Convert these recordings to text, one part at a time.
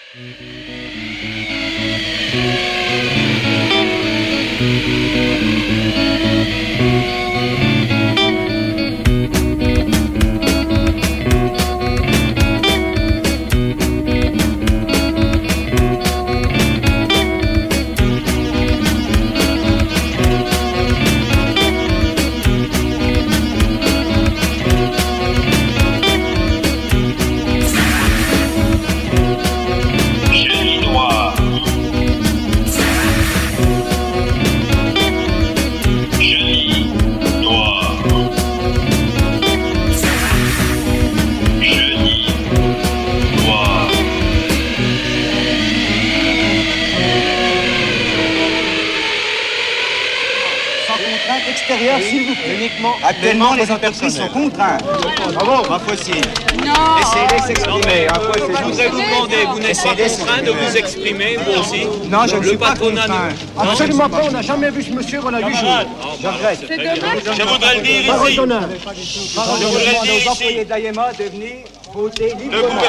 S'il vous plaît. Uniquement. Actuellement, les entreprises sont contraintes. Bravo, ma fois-ci. Non. Essayez de s'exprimer. Je voudrais vous demander, vous n'êtes pas contraint de vous exprimer, vous aussi? Non, je ne suis pas contraint. Absolument pas, on n'a jamais vu ce monsieur, on l'a vu jouer. Je regrette. C'est dommage. Je voudrais le dire ici. Je voudrais demander aux employés de l'AIEMA de venir voter librement.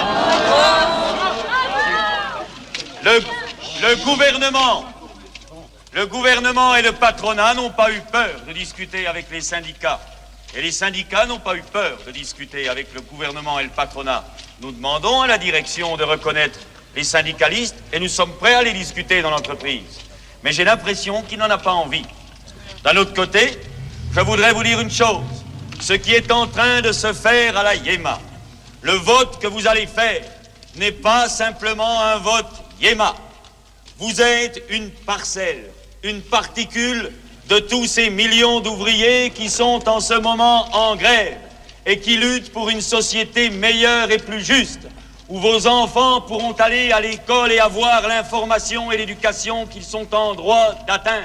Le gouvernement et le patronat n'ont pas eu peur de discuter avec les syndicats. Et les syndicats n'ont pas eu peur de discuter avec le gouvernement et le patronat. Nous demandons à la direction de reconnaître les syndicalistes et nous sommes prêts à les discuter dans l'entreprise. Mais j'ai l'impression qu'il n'en a pas envie. D'un autre côté, je voudrais vous dire une chose. Ce qui est en train de se faire à la IEMA, le vote que vous allez faire n'est pas simplement un vote IEMA. Vous êtes une parcelle, une particule de tous ces millions d'ouvriers qui sont en ce moment en grève et qui luttent pour une société meilleure et plus juste, où vos enfants pourront aller à l'école et avoir l'information et l'éducation qu'ils sont en droit d'atteindre.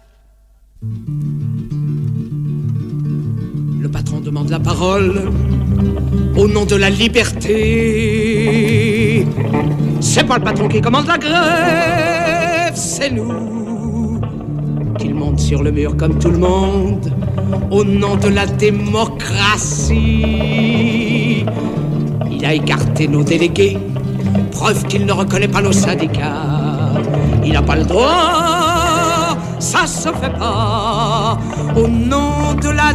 Le patron demande la parole au nom de la liberté. C'est pas le patron qui commande la grève, c'est nous. Qu'il monte sur le mur comme tout le monde au nom de la démocratie. Il a écarté nos délégués, preuve qu'il ne reconnaît pas nos syndicats. Il n'a pas le droit, ça se fait pas, au nom de la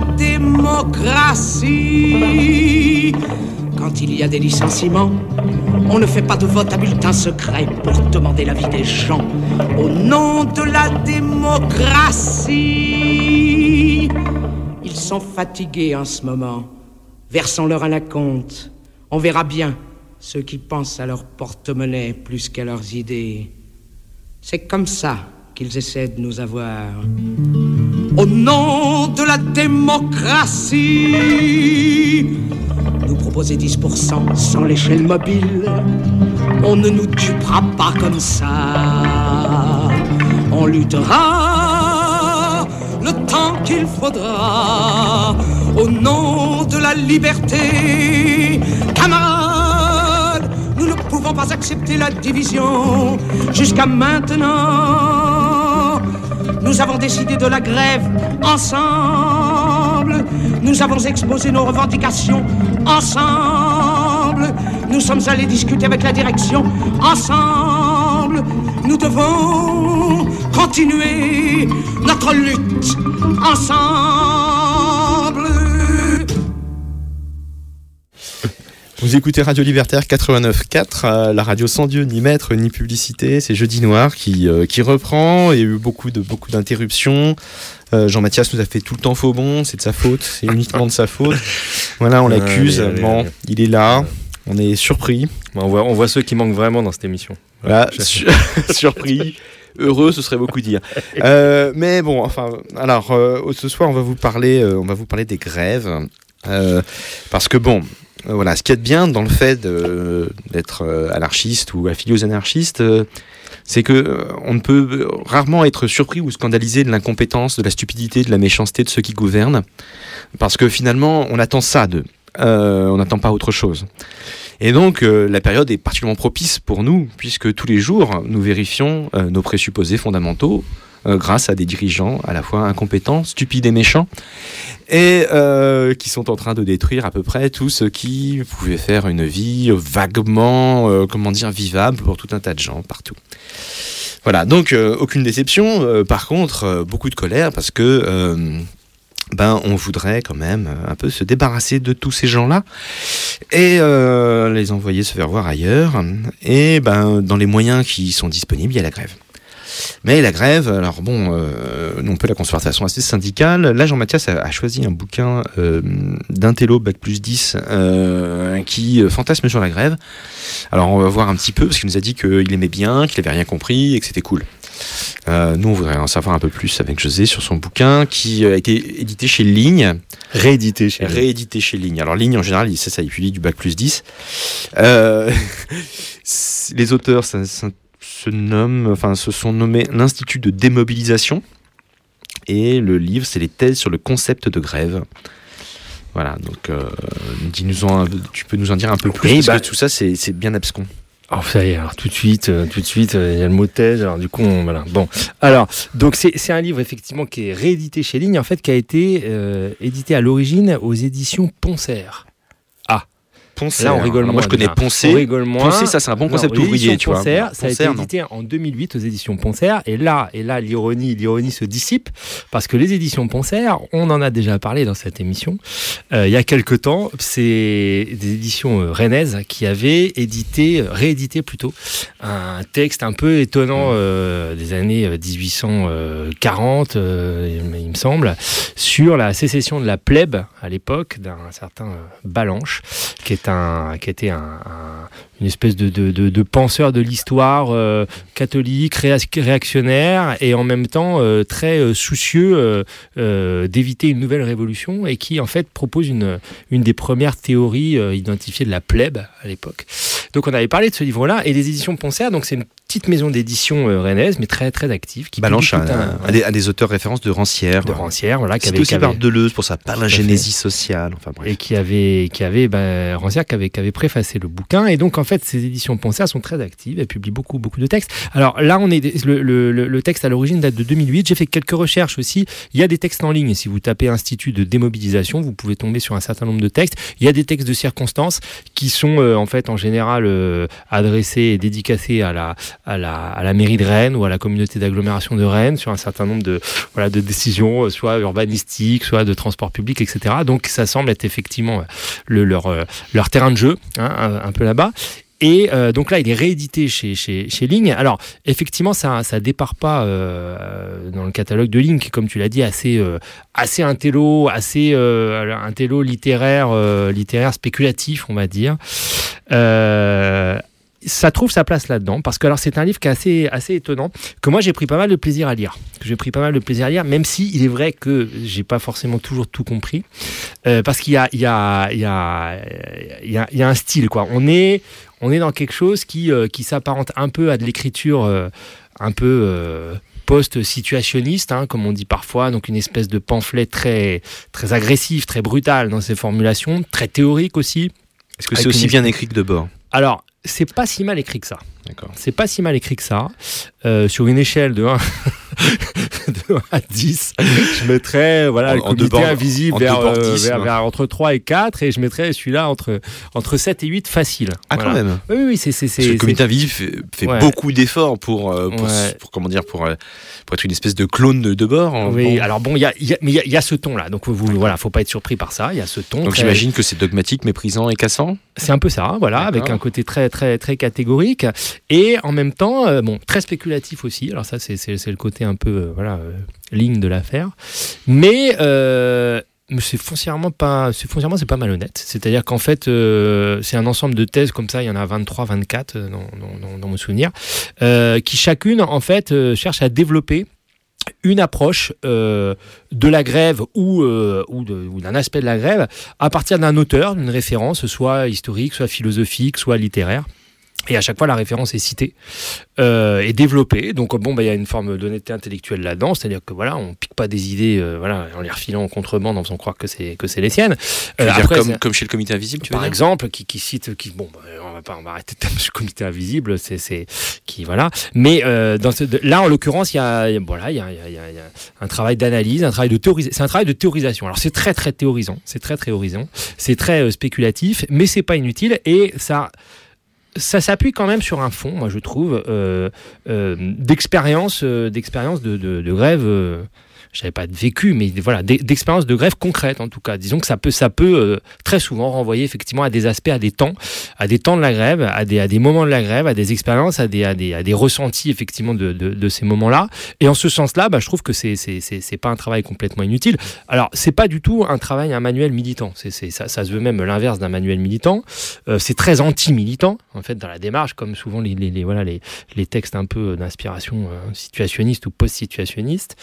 démocratie. Quand il y a des licenciements, on ne fait pas de vote à bulletin secret pour demander l'avis des gens. Au nom de la démocratie, ils sont fatigués en ce moment. Versons-leur un acompte. On verra bien ceux qui pensent à leur porte-monnaie plus qu'à leurs idées. C'est comme ça qu'ils essaient de nous avoir. Au nom de la démocratie, nous proposer 10% sans l'échelle mobile, on ne nous dupera pas comme ça. On luttera le temps qu'il faudra au nom de la liberté. Camarades, nous ne pouvons pas accepter la division. Jusqu'à maintenant, nous avons décidé de la grève ensemble. Nous avons exposé nos revendications ensemble. Nous sommes allés discuter avec la direction ensemble. Nous devons continuer notre lutte ensemble. Vous écoutez Radio Libertaire 89.4, la radio sans Dieu, ni maître, ni publicité. C'est Jeudi Noir qui reprend. Il y a eu beaucoup d'interruptions. Jean-Mathias nous a fait tout le temps faux bon. C'est de sa faute. C'est uniquement de sa faute. Voilà, on l'accuse. Bon, il est là. On est surpris. On voit ceux qui manquent vraiment dans cette émission. Voilà, surpris. Heureux, ce serait beaucoup dire. Mais bon, enfin, alors, ce soir, on va vous parler des grèves. Parce que bon, voilà, ce qu'il y a de bien dans le fait d'être anarchiste ou affilié aux anarchistes, c'est que on ne peut rarement être surpris ou scandalisé de l'incompétence, de la stupidité, de la méchanceté de ceux qui gouvernent, parce que finalement, on attend ça d'eux. On n'attend pas autre chose. Et donc, la période est particulièrement propice pour nous, puisque tous les jours, nous vérifions nos présupposés fondamentaux, grâce à des dirigeants à la fois incompétents, stupides et méchants, et qui sont en train de détruire à peu près tout ce qui pouvait faire une vie vaguement, vivable pour tout un tas de gens partout. Voilà, donc aucune déception, par contre beaucoup de colère parce que on voudrait quand même un peu se débarrasser de tous ces gens-là et les envoyer se faire voir ailleurs. Et dans les moyens qui sont disponibles, il y a la grève. Mais la grève, alors on peut la concevoir de façon assez syndicale. Là, Jean-Mathias a choisi un bouquin d'un télo Bac+10 qui fantasme sur la grève. Alors, on va voir un petit peu, parce qu'il nous a dit qu'il aimait bien, qu'il n'avait rien compris et que c'était cool. Nous, on voudrait en savoir un peu plus avec José sur son bouquin qui a été édité chez Ligne. Réédité chez Ligne. Alors, Ligne, en général, il publie du Bac+10. Les auteurs, se sont nommés l'Institut de démobilisation. Et le livre, c'est les thèses sur le concept de grève. Voilà, donc tu peux nous en dire un peu plus, parce que tout ça, c'est bien abscon. Oh, ça y est, alors tout de suite, il y a le mot thèse, alors du coup, voilà. Bon, alors, donc c'est un livre, effectivement, qui est réédité chez Ligne, en fait, qui a été édité à l'origine aux éditions Poncer. Poncer. Là, on rigole moins. Moi, je connais Poncer. On rigole moins. Poncer, ça, c'est un bon concept ouvrier, tu vois. Poncer, ça a été édité en 2008 aux éditions Poncer. Et là, l'ironie se dissipe parce que les éditions Poncer, on en a déjà parlé dans cette émission. Il y a quelque temps, c'est des éditions rennaises qui avaient réédité plutôt, un texte un peu étonnant des années 1840, il me semble, sur la sécession de la plèbe à l'époque d'un certain Balanche, qui était une espèce de penseur de l'histoire catholique, réactionnaire et en même temps très soucieux d'éviter une nouvelle révolution et qui en fait propose une des premières théories identifiées de la plèbe à l'époque. Donc on avait parlé de ce livre-là et les éditions Poncer, donc c'est une petite maison d'édition rennaise mais très très active. Qui Balanche a des auteurs références de Rancière. Voilà. C'était aussi par Deleuze pour sa palingénésie sociale. Enfin, bref. Et qui avait Rancière qui avait préfacé le bouquin. Et donc en fait ces éditions Poncer sont très actives, elles publient beaucoup de textes. Alors là le texte à l'origine date de 2008. J'ai fait quelques recherches aussi. Il y a des textes en ligne. Si vous tapez Institut de démobilisation, vous pouvez tomber sur un certain nombre de textes. Il y a des textes de circonstances qui sont en fait en général adressés et dédicacés à la mairie de Rennes ou à la communauté d'agglomération de Rennes sur un certain nombre de décisions, soit urbanistiques, soit de transport public, etc. Donc ça semble être effectivement leur terrain de jeu, un peu là-bas. Et donc là, il est réédité chez Ligne. Alors, effectivement, ça départ pas dans le catalogue de Ligne, qui, comme tu l'as dit, assez intello, intello littéraire spéculatif, on va dire. Ça trouve sa place là-dedans, parce que alors c'est un livre qui est assez étonnant, que moi j'ai pris pas mal de plaisir à lire. Même si il est vrai que j'ai pas forcément toujours tout compris, parce qu'il y a un style, quoi. On est dans quelque chose qui s'apparente un peu à de l'écriture un peu post-situationniste, comme on dit parfois, donc une espèce de pamphlet très, très agressif, très brutal dans ses formulations, très théorique aussi. Est-ce que c'est aussi bien écrit que Debord ? Alors, c'est pas si mal écrit que ça. D'accord. C'est pas si mal écrit que ça. Sur une échelle de 1 à 10, je mettrais le comité invisible vers entre 3 et 4 et je mettrais celui-là entre 7 et 8 facile. Ah, voilà. Quand même. Oui, c'est le comité invisible fait beaucoup d'efforts pour être une espèce de clone de Debord. Oui, alors bon, il y a ce ton-là. Donc voilà, faut pas être surpris par ça. Il y a ce ton. Donc j'imagine que c'est dogmatique, méprisant et cassant. C'est un peu ça, voilà, avec un côté très très très catégorique et en même temps très spéculatif aussi. Alors ça c'est le côté un peu ligne de l'affaire, mais c'est foncièrement c'est pas malhonnête. C'est-à-dire qu'en fait c'est un ensemble de thèses comme ça, il y en a 23, 24 dans mon souvenir, qui chacune en fait cherche à développer une approche de la grève ou d'un aspect de la grève à partir d'un auteur, d'une référence, soit historique, soit philosophique, soit littéraire. Et à chaque fois, la référence est citée et développée. Donc, il y a une forme d'honnêteté intellectuelle là-dedans. C'est-à-dire que on pique pas des idées en les refilant en contrebande, en faisant croire que c'est les siennes. Après, comme chez le comité invisible, tu veux par dire exemple, qui cite, on va arrêter de taper ce comité invisible, c'est qui voilà. Mais là, en l'occurrence, il y a un travail d'analyse, un travail de théorisation. C'est un travail de théorisation. Alors c'est très théorisant, c'est très spéculatif, mais c'est pas inutile et ça s'appuie quand même sur un fond, moi je trouve, d'expérience de grève. Je n'avais pas vécu, mais voilà, d'expériences de grève concrètes en tout cas. Disons que ça peut très souvent renvoyer effectivement à des aspects, à des temps de la grève, à des moments de la grève, à des expériences, à des ressentis effectivement de ces moments-là. Et en ce sens-là, je trouve que c'est pas un travail complètement inutile. Alors c'est pas du tout un manuel militant. Ça se veut même l'inverse d'un manuel militant. C'est très anti-militant en fait dans la démarche, comme souvent les textes un peu d'inspiration situationniste ou post-situationniste.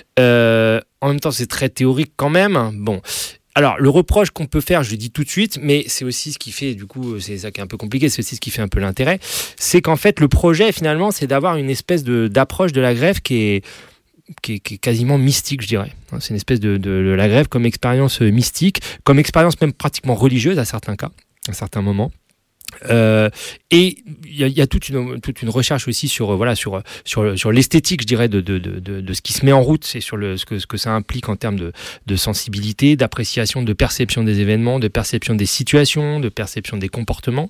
En même temps, c'est très théorique quand même. Bon, alors le reproche qu'on peut faire, je le dis tout de suite, mais c'est aussi ce qui fait, du coup, c'est ça qui est un peu compliqué, c'est aussi ce qui fait un peu l'intérêt, c'est qu'en fait, le projet, finalement, c'est d'avoir une espèce d'approche de la grève qui est quasiment mystique, je dirais. C'est une espèce de la grève comme expérience mystique, comme expérience même pratiquement religieuse à certains cas, à certains moments. Et il y a toute une recherche aussi sur l'esthétique, je dirais, de ce qui se met en route, c'est sur ce que ça implique en termes de sensibilité, d'appréciation, de perception des événements, de perception des situations, de perception des comportements.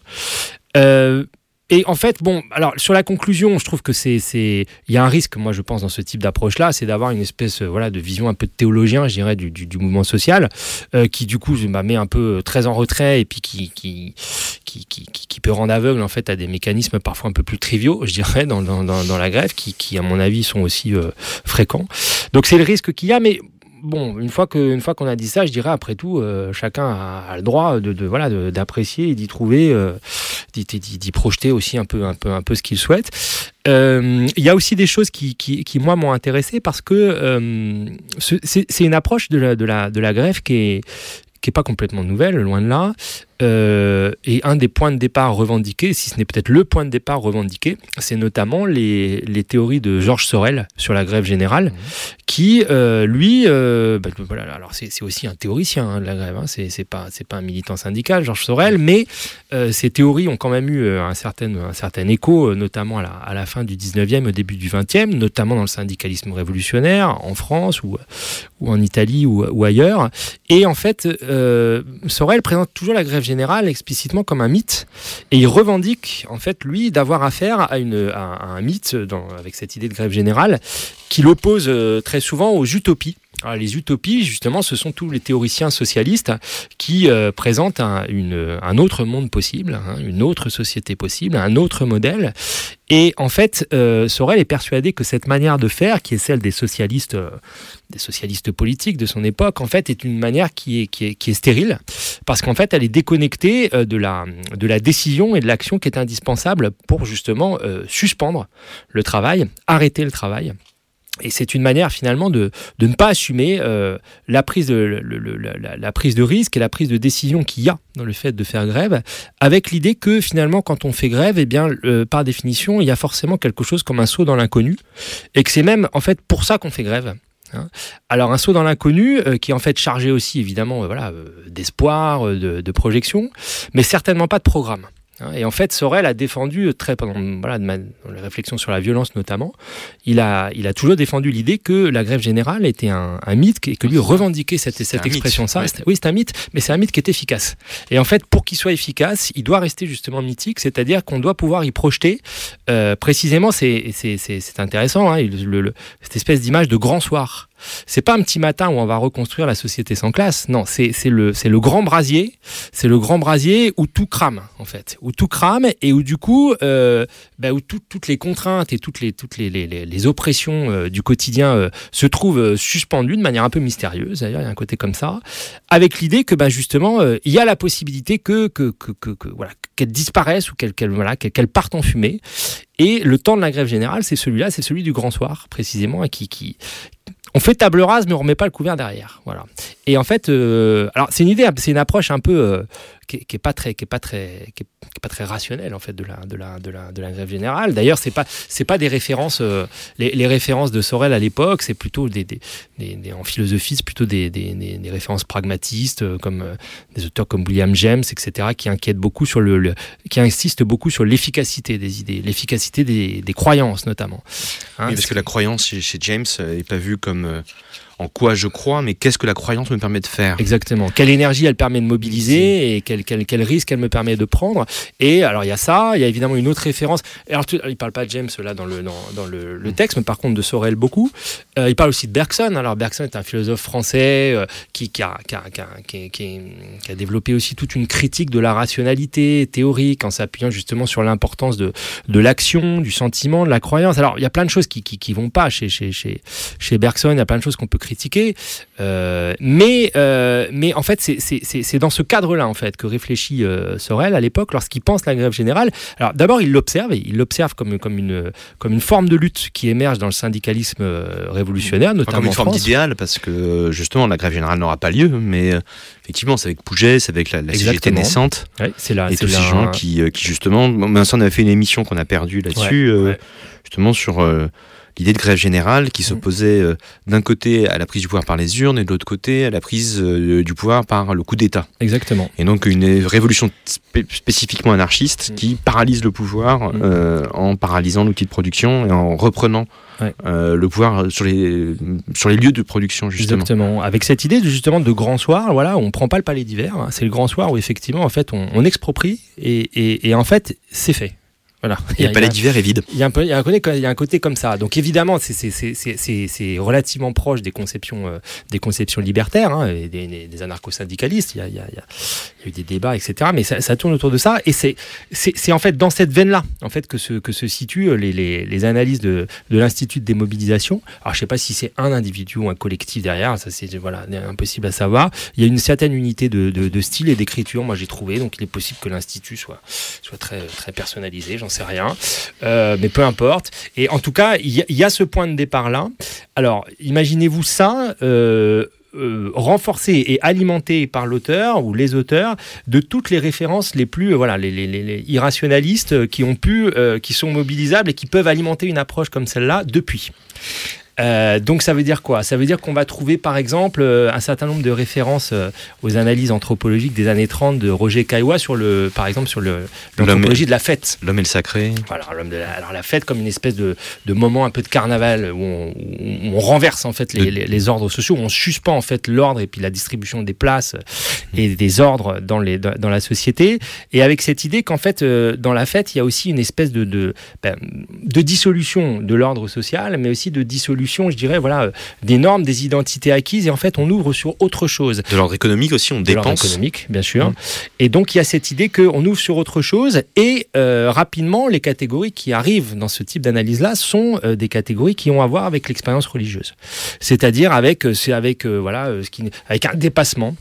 Et en fait, bon, alors sur la conclusion, je trouve que il y a un risque, moi je pense, dans ce type d'approche-là, c'est d'avoir une espèce de vision un peu de théologien, je dirais, du mouvement social, qui du coup met un peu très en retrait et puis qui peut rendre aveugle en fait à des mécanismes parfois un peu plus triviaux, je dirais, dans la grève, qui à mon avis sont aussi fréquents. Donc c'est le risque qu'il y a, mais bon, une fois qu'on a dit ça, je dirais après tout, chacun a le droit d'apprécier et d'y trouver, d'y projeter aussi un peu ce qu'il souhaite. Il y a aussi des choses qui moi m'ont intéressé parce que c'est une approche de la grève qui est pas complètement nouvelle, loin de là. Et un des points de départ revendiqués, si ce n'est peut-être le point de départ revendiqué, c'est notamment les théories de Georges Sorel sur la grève générale, qui lui, alors c'est aussi un théoricien de la grève, c'est pas un militant syndical, Georges Sorel, mais ces théories ont quand même eu un certain écho, notamment à la fin du 19e, au début du 20e, notamment dans le syndicalisme révolutionnaire en France ou en Italie ou ailleurs. Et en fait, Sorel présente toujours la grève générale explicitement comme un mythe, et il revendique en fait lui d'avoir affaire à un mythe avec cette idée de grève générale qui l'oppose très souvent aux utopies. Alors, les utopies, justement, ce sont tous les théoriciens socialistes qui présentent un autre monde possible, une autre société possible, un autre modèle. Et en fait, Sorel est persuadé que cette manière de faire, qui est celle des socialistes politiques de son époque, en fait, est une manière qui est stérile, parce qu'en fait, elle est déconnectée de la décision et de l'action qui est indispensable pour justement suspendre le travail, arrêter le travail. Et c'est une manière finalement de ne pas assumer la prise de risque et la prise de décision qu'il y a dans le fait de faire grève, avec l'idée que finalement quand on fait grève, eh bien, par définition, il y a forcément quelque chose comme un saut dans l'inconnu, et que c'est même en fait pour ça qu'on fait grève. Alors un saut dans l'inconnu qui est en fait chargé aussi évidemment d'espoir, de projection, mais certainement pas de programme. Et en fait, Sorel a défendu dans les réflexions sur la violence notamment, il a toujours défendu l'idée que la grève générale était un mythe et que lui revendiquait cette expression. Oui, c'est un mythe, mais c'est un mythe qui est efficace. Et en fait, pour qu'il soit efficace, il doit rester justement mythique, c'est-à-dire qu'on doit pouvoir y projeter précisément, c'est intéressant, cette espèce d'image de grand soir. C'est pas un petit matin où on va reconstruire la société sans classe. Non, c'est le grand brasier. C'est le grand brasier où tout crame en fait, où tout crame et où du coup, où toutes les contraintes et toutes les oppressions du quotidien se trouvent suspendues de manière un peu mystérieuse. D'ailleurs, il y a un côté comme ça, avec l'idée que justement, il y a la possibilité qu'elle disparaisse ou qu'elle parte en fumée. Et le temps de la grève générale, c'est celui du grand soir précisément, et qui on fait table rase, mais on remet pas le couvert derrière. Voilà. Et en fait, alors c'est une approche un peu est pas très rationnelle en fait de la grève générale. D'ailleurs, c'est pas des références, les références de Sorel à l'époque, c'est plutôt en philosophie, c'est plutôt des références pragmatistes, comme des auteurs comme William James, etc., qui insistent beaucoup sur l'efficacité des idées, l'efficacité des croyances notamment. Hein, oui, parce que la croyance chez James n'est pas vue comme en quoi je crois, mais qu'est-ce que la croyance me permet de faire. Exactement. Quelle énergie elle permet de mobiliser et quel risque elle me permet de prendre. Et alors il y a ça, il y a évidemment une autre référence. Alors il parle pas de James là dans le texte, mais par contre de Sorel beaucoup. Il parle aussi de Bergson. Alors Bergson est un philosophe français qui a développé aussi toute une critique de la rationalité théorique en s'appuyant justement sur l'importance de l'action, du sentiment, de la croyance. Alors il y a plein de choses qui vont pas chez Bergson. Il y a plein de choses qu'on peut critiquer, mais en fait c'est dans ce cadre-là en fait que réfléchit Sorel à l'époque lorsqu'il pense la grève générale. Alors d'abord il l'observe comme une forme de lutte qui émerge dans le syndicalisme révolutionnaire, notamment comme une en forme France. d'idéal, parce que justement la grève générale n'aura pas lieu, mais effectivement c'est avec Pouget, c'est avec la CGT naissante, ouais, et tous ces gens qui justement, on avait fait une émission qu'on a perdue là-dessus, justement sur l'idée de grève générale qui s'opposait d'un côté à la prise du pouvoir par les urnes et de l'autre côté à la prise du pouvoir par le coup d'État. Exactement. Et donc une révolution spécifiquement anarchiste qui paralyse le pouvoir en paralysant l'outil de production et en reprenant le pouvoir sur les lieux de production justement. Exactement. Avec cette idée justement de grand soir, voilà, on prend pas le palais d'hiver, hein. C'est le grand soir où effectivement en fait on exproprie et en fait c'est fait. Voilà. Et le palais d'hiver est vide. Il y a un côté comme ça. Donc évidemment, c'est relativement proche des conceptions libertaires, hein, et des anarcho-syndicalistes. Il y a eu des débats, etc. Mais ça tourne autour de ça. Et c'est en fait dans cette veine-là, en fait, que se situent les analyses de l'Institut de démobilisation. Alors je sais pas si c'est un individu ou un collectif derrière. Ça c'est impossible à savoir. Il y a une certaine unité de style et d'écriture. Moi j'ai trouvé. Donc il est possible que l'Institut soit très très personnalisé. J'en sais rien, mais peu importe. Et en tout cas, il y a ce point de départ-là. Alors, imaginez-vous ça renforcé et alimenté par l'auteur ou les auteurs de toutes les références les plus les irrationalistes qui sont mobilisables et qui peuvent alimenter une approche comme celle-là depuis. Donc ça veut dire quoi ? Ça veut dire qu'on va trouver par exemple un certain nombre de références aux analyses anthropologiques des années 30 de Roger Caillois sur l'anthropologie de la fête. L'homme et le sacré. Voilà, alors la fête comme une espèce de moment un peu de carnaval où on renverse en fait les ordres sociaux, où on suspend en fait l'ordre et puis la distribution des places et des ordres dans la société, et avec cette idée qu'en fait dans la fête il y a aussi une espèce de dissolution de l'ordre social, mais aussi de dissolution, je dirais, des normes, des identités acquises, et en fait on ouvre sur autre chose. De l'ordre économique aussi, on dépense. De l'ordre économique, bien sûr. Et donc il y a cette idée qu'on ouvre sur autre chose, et rapidement les catégories qui arrivent dans ce type d'analyse-là sont des catégories qui ont à voir avec l'expérience religieuse. C'est-à-dire avec un dépassement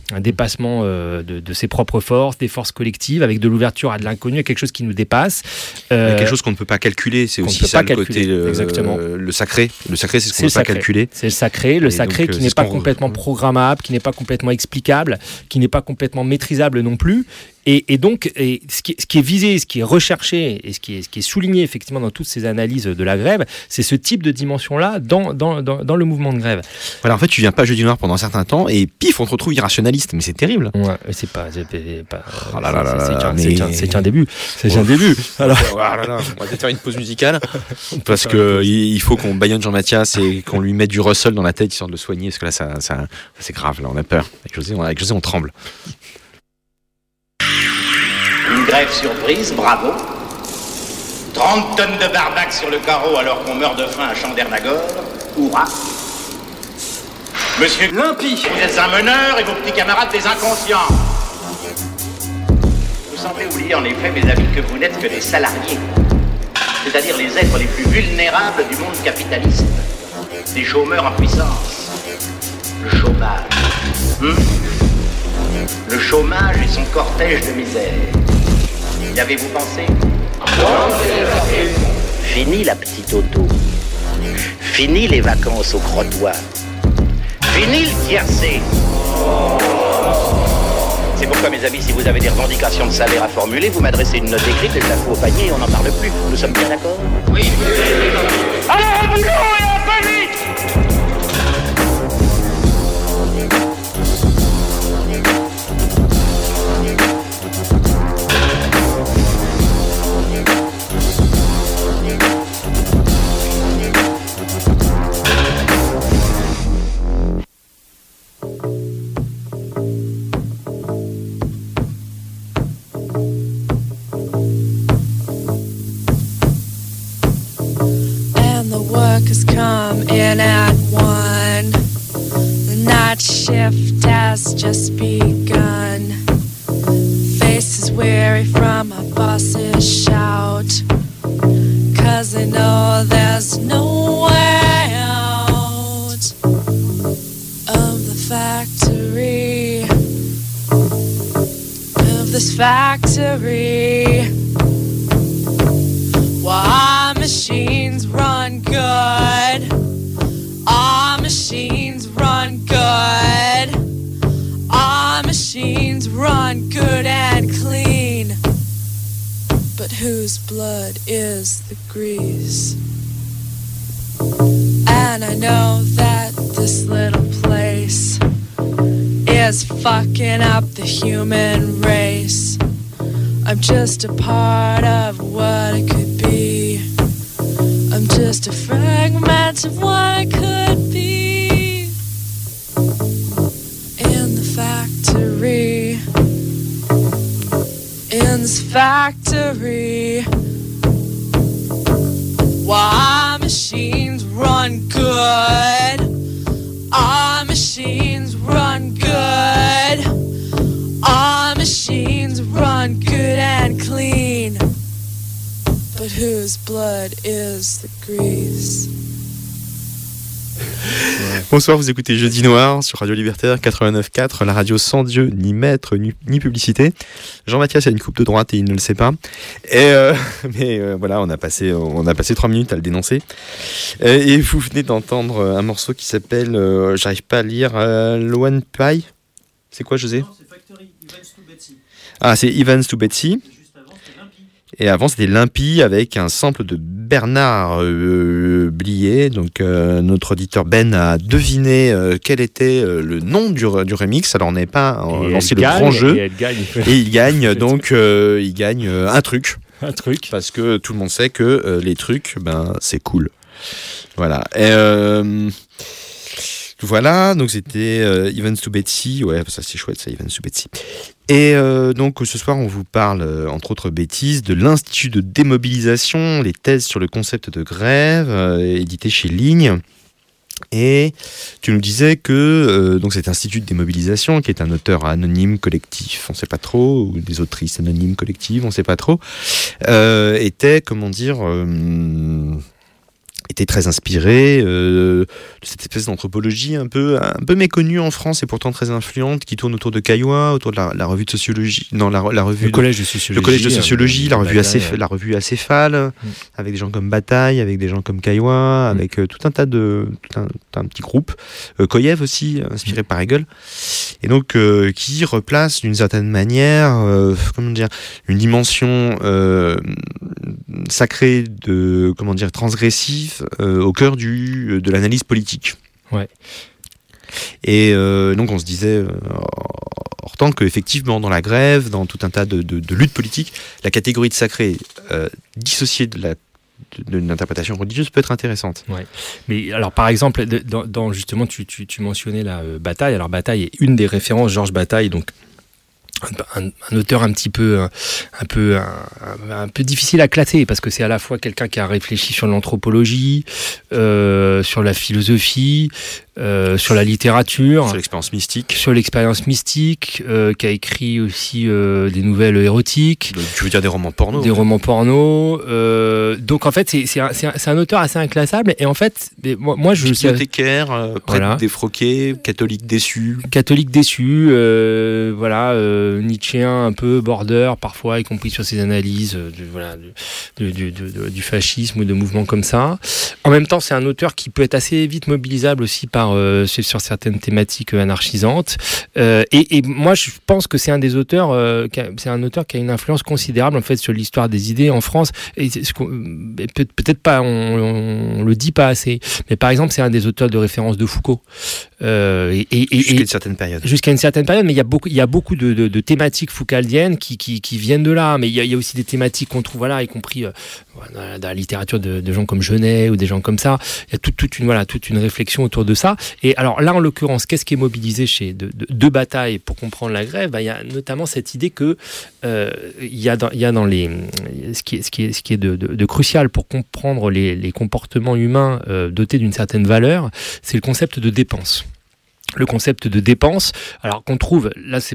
de ses propres forces, des forces collectives, avec de l'ouverture à de l'inconnu, à quelque chose qui nous dépasse. Quelque chose qu'on ne peut pas calculer, c'est aussi ça le côté le sacré. Le sacré, c'est ce qu'on ne peut pas calculer. C'est le sacré qui n'est pas complètement programmable, qui n'est pas complètement explicable, qui n'est pas complètement maîtrisable non plus. Et donc, ce qui est visé, ce qui est recherché et ce qui est souligné effectivement dans toutes ces analyses de la grève, c'est ce type de dimension-là dans le mouvement de grève. Voilà, en fait, tu viens pas jeudi noir pendant un certain temps et pif, on te retrouve irrationaliste, mais c'est terrible. Ouais, c'est qu'un début. C'est qu'un début. Alors, on va peut-être faire une pause musicale parce que il faut qu'on baillonne Jean-Mathias et qu'on lui mette du Russell dans la tête histoire de le soigner, parce que là, ça c'est grave. Là, on a peur. Avec José, on tremble. Une grève surprise, bravo. 30 tonnes de barbac sur le carreau alors qu'on meurt de faim à Chandernagore. Hurrah. Monsieur Limpy, vous êtes un meneur et vos petits camarades des inconscients. Vous semblez oublier en effet, mes amis, que vous n'êtes que des salariés. C'est-à-dire les êtres les plus vulnérables du monde capitaliste. Des chômeurs en puissance. Le chômage. Le chômage et son cortège de misère. Y avez-vous pensé ? Fini la petite auto. Fini les vacances au crottoir. Fini le tiercé. C'est pourquoi, mes amis, si vous avez des revendications de salaire à formuler, vous m'adressez une note écrite et je la fous au panier et on n'en parle plus. Nous sommes bien d'accord ? Oui. Alors, au boulot et un peu vite! Workers come in at 1. The night shift has just begun. Faces weary from our boss's shout, 'cause they know there's no way out of the factory, of this factory. Our machines run good. Our machines run good. Our machines run good and clean. But whose blood is the grease? And I know that this little place is fucking up the human race. I'm just a part of what it could be. I'm just a fragment of what it could be. In the factory, in this factory, while our machines run good, our machines run good, our machines run good and clean. But whose blood is the grease? Bonsoir, vous écoutez Jeudi Noir sur Radio Libertaire 89.4, la radio sans Dieu, ni maître, ni publicité. Jean-Mathias a une coupe de droite et il ne le sait pas. Mais voilà, on a passé 3 minutes à le dénoncer. Et vous venez d'entendre un morceau qui s'appelle, j'arrive pas à lire, Loan Pie. C'est quoi, José? Non, c'est Factory, Evans to Betsy. Ah, c'est Evans to Betsy. Et avant, c'était Limpy avec un sample de Bernard Blier. Donc, notre auditeur Ben a deviné quel était le nom du remix. Alors, on n'avait pas lancé le grand jeu. Et il gagne donc il gagne un truc. Un truc. Parce que tout le monde sait que les trucs, ben, c'est cool. Voilà. Voilà, donc c'était Evans to Betsy. Ouais, ça c'est chouette, ça, Evans to Betsy. Et donc ce soir, on vous parle, entre autres bêtises, de l'Institut de démobilisation, les thèses sur le concept de grève, édité chez Ligne. Et tu nous disais que donc cet Institut de démobilisation, qui est un auteur anonyme collectif, on ne sait pas trop, ou des autrices anonymes collectives, on ne sait pas trop, était, comment dire... était très inspiré de cette espèce d'anthropologie un peu méconnue en France et pourtant très influente, qui tourne autour de Caillois, autour de la revue de sociologie, non, la revue le collège de sociologie, la revue Acéphale, avec des gens comme Bataille, avec des gens comme Caillois, avec tout un tas de un petit groupe, Koyev aussi, inspiré par Hegel, et donc qui replace d'une certaine manière, comment dire, une dimension sacrée de, comment dire, transgressif au cœur de l'analyse politique. Ouais. Et donc on se disait tant qu'effectivement dans la grève, dans tout un tas de luttes politiques, la catégorie de sacré dissociée de l'interprétation religieuse peut être intéressante. Ouais. Mais alors par exemple, dans justement tu mentionnais la Bataille. Alors Bataille est une des références, Georges Bataille, donc un auteur un peu difficile à classer, parce que c'est à la fois quelqu'un qui a réfléchi sur l'anthropologie, sur la philosophie, sur la littérature, sur l'expérience mystique, qui a écrit aussi des nouvelles érotiques. Tu veux dire des romans porno? Des romans porno. Donc en fait c'est un auteur assez inclassable, et en fait moi je bibliothécaire, prêtre voilà. Défroqué, catholique déçu, voilà, nietzschéen un peu border parfois, y compris sur ses analyses du fascisme ou de mouvements comme ça. En même temps, c'est un auteur qui peut être assez vite mobilisable aussi par part sur certaines thématiques anarchisantes. Et moi, je pense que c'est un des auteurs, c'est un auteur qui a une influence considérable en fait sur l'histoire des idées en France. Et peut-être pas, on le dit pas assez. Mais par exemple, c'est un des auteurs de référence de Foucault. Jusqu'à une certaine période. Jusqu'à une certaine période, mais il y a beaucoup de thématiques foucaldiennes qui viennent de là. Mais il y a aussi des thématiques qu'on trouve, y compris dans la littérature de gens comme Genet ou des gens comme ça. Il y a toute une réflexion autour de ça. Et alors là, en l'occurrence, qu'est-ce qui est mobilisé chez de Bataille pour comprendre la grève? Il y a notamment cette idée que il y a dans les ce qui est de crucial pour comprendre les comportements humains dotés d'une certaine valeur, c'est le concept de dépense. Le concept de dépense, alors qu'on trouve là, c'est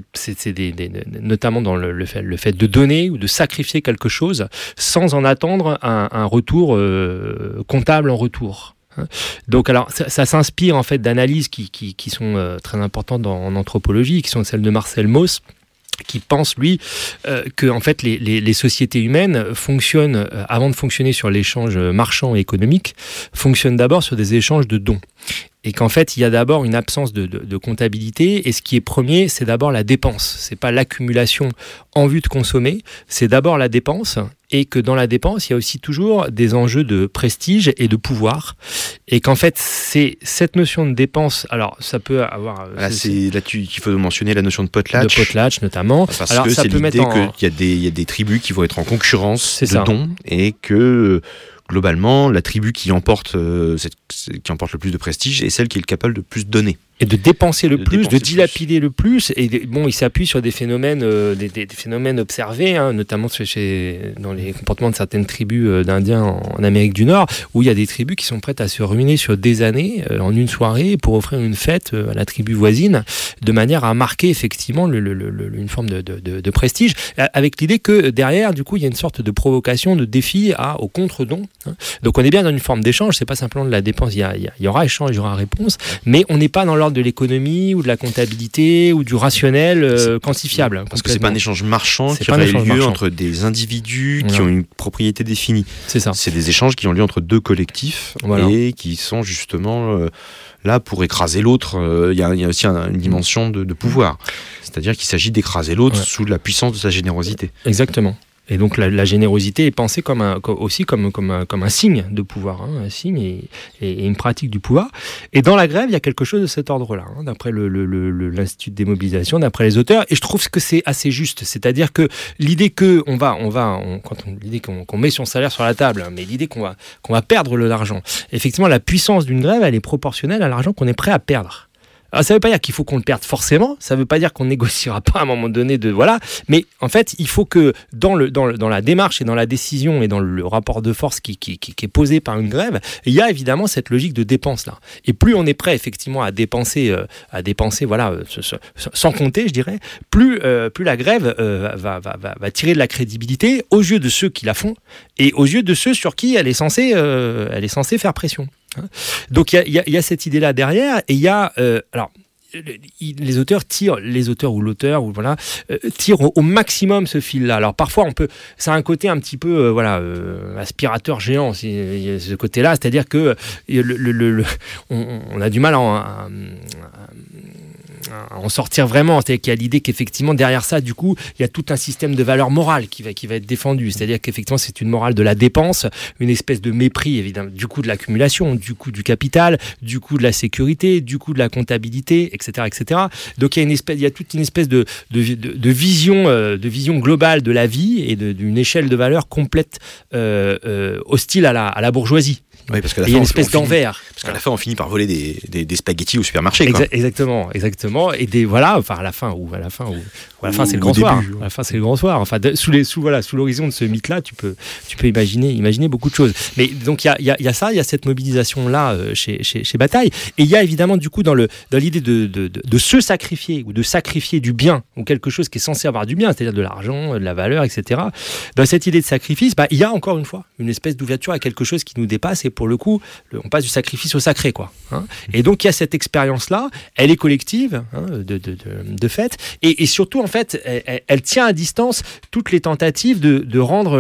notamment dans le fait de donner ou de sacrifier quelque chose sans en attendre un retour comptable en retour. Donc alors ça s'inspire en fait d'analyses qui sont très importantes en anthropologie, qui sont celles de Marcel Mauss, qui pense, lui, que en fait, les sociétés humaines fonctionnent, avant de fonctionner sur l'échange marchand et économique, fonctionnent d'abord sur des échanges de dons. Et qu'en fait, il y a d'abord une absence de comptabilité, et ce qui est premier, c'est d'abord la dépense. C'est pas l'accumulation en vue de consommer, c'est d'abord la dépense, et que dans la dépense, il y a aussi toujours des enjeux de prestige et de pouvoir, et qu'en fait, c'est cette notion de dépense, alors ça peut avoir... c'est là-dessus qu'il faut mentionner la notion de potlatch. De potlatch, notamment. Parce alors, que ça c'est peut l'idée mettre qu'il y a des tribus qui vont être en concurrence de ça. dons, et que... globalement, la tribu qui emporte le plus de prestige est celle qui est capable de plus donner. Et de dépenser le plus, de dilapider le plus. Et bon, il s'appuie sur des phénomènes, des phénomènes observés, notamment dans les comportements de certaines tribus d'Indiens en Amérique du Nord, où il y a des tribus qui sont prêtes à se ruiner sur des années, en une soirée, pour offrir une fête à la tribu voisine, de manière à marquer effectivement une forme de prestige, avec l'idée que derrière, du coup, il y a une sorte de provocation, de défi au contre-don. Donc on est bien dans une forme d'échange, c'est pas simplement de la dépense, il y aura échange, il y aura réponse, mais on n'est pas dans l'ordre de l'économie ou de la comptabilité ou du rationnel quantifiable. Parce que c'est pas un échange marchand qui aurait lieu entre des individus qui ont une propriété définie. C'est ça. C'est des échanges qui ont lieu entre deux collectifs et qui sont justement là pour écraser l'autre. Il y a aussi une dimension de pouvoir. C'est-à-dire qu'il s'agit d'écraser l'autre sous la puissance de sa générosité. Exactement. Et donc la générosité est pensée comme un signe de pouvoir, un signe et une pratique du pouvoir. Et dans la grève, il y a quelque chose de cet ordre-là, d'après l'Institut de démobilisation, d'après les auteurs. Et je trouve que c'est assez juste. C'est-à-dire que l'idée l'idée qu'on met son salaire sur la table, mais l'idée qu'on va perdre l'argent. Effectivement, la puissance d'une grève, elle est proportionnelle à l'argent qu'on est prêt à perdre. Alors, ça ne veut pas dire qu'il faut qu'on le perde forcément, ça ne veut pas dire qu'on négociera pas à un moment donné mais en fait, il faut que dans la démarche et dans la décision et dans le rapport de force qui est posé par une grève, il y a évidemment cette logique de dépense là. Et plus on est prêt effectivement à dépenser sans compter, je dirais, plus la grève va tirer de la crédibilité aux yeux de ceux qui la font et aux yeux de ceux sur qui elle est censée faire pression. Donc il y a cette idée-là derrière, et il y a les auteurs tirent au maximum ce fil-là. Alors parfois ça a un côté un petit peu aspirateur géant, ce côté-là, c'est-à-dire que on a du mal à en sortir vraiment, c'est-à-dire qu'il y a l'idée qu'effectivement derrière ça, du coup, il y a tout un système de valeurs morales qui va être défendu, c'est-à-dire qu'effectivement c'est une morale de la dépense, une espèce de mépris évidemment du coup de l'accumulation, du coup du capital, du coup de la sécurité, du coup de la comptabilité, etc., etc. Donc il y a toute une espèce de vision globale de la vie et d'une échelle de valeurs complète hostile à la bourgeoisie. Oui, parce que il y a une espèce d'envers. Parce qu'à la fin, on finit par voler des spaghettis au supermarché. Exactement. Et à la fin, c'est le grand soir. À la fin, c'est le grand soir. Enfin, sous l'horizon de ce mythe-là, tu peux imaginer beaucoup de choses. Mais donc, il y a ça, il y a cette mobilisation-là chez Bataille. Et il y a évidemment, du coup, dans l'idée de se sacrifier ou de sacrifier du bien ou quelque chose qui est censé avoir du bien, c'est-à-dire de l'argent, de la valeur, etc. Dans cette idée de sacrifice, il y a encore une fois une espèce d'ouverture à quelque chose qui nous dépasse. Et pour le coup, on passe du sacrifice au sacré, quoi. Et donc, il y a cette expérience-là, elle est collective, de fait, et surtout, en fait, fait, elle tient à distance toutes les tentatives de rendre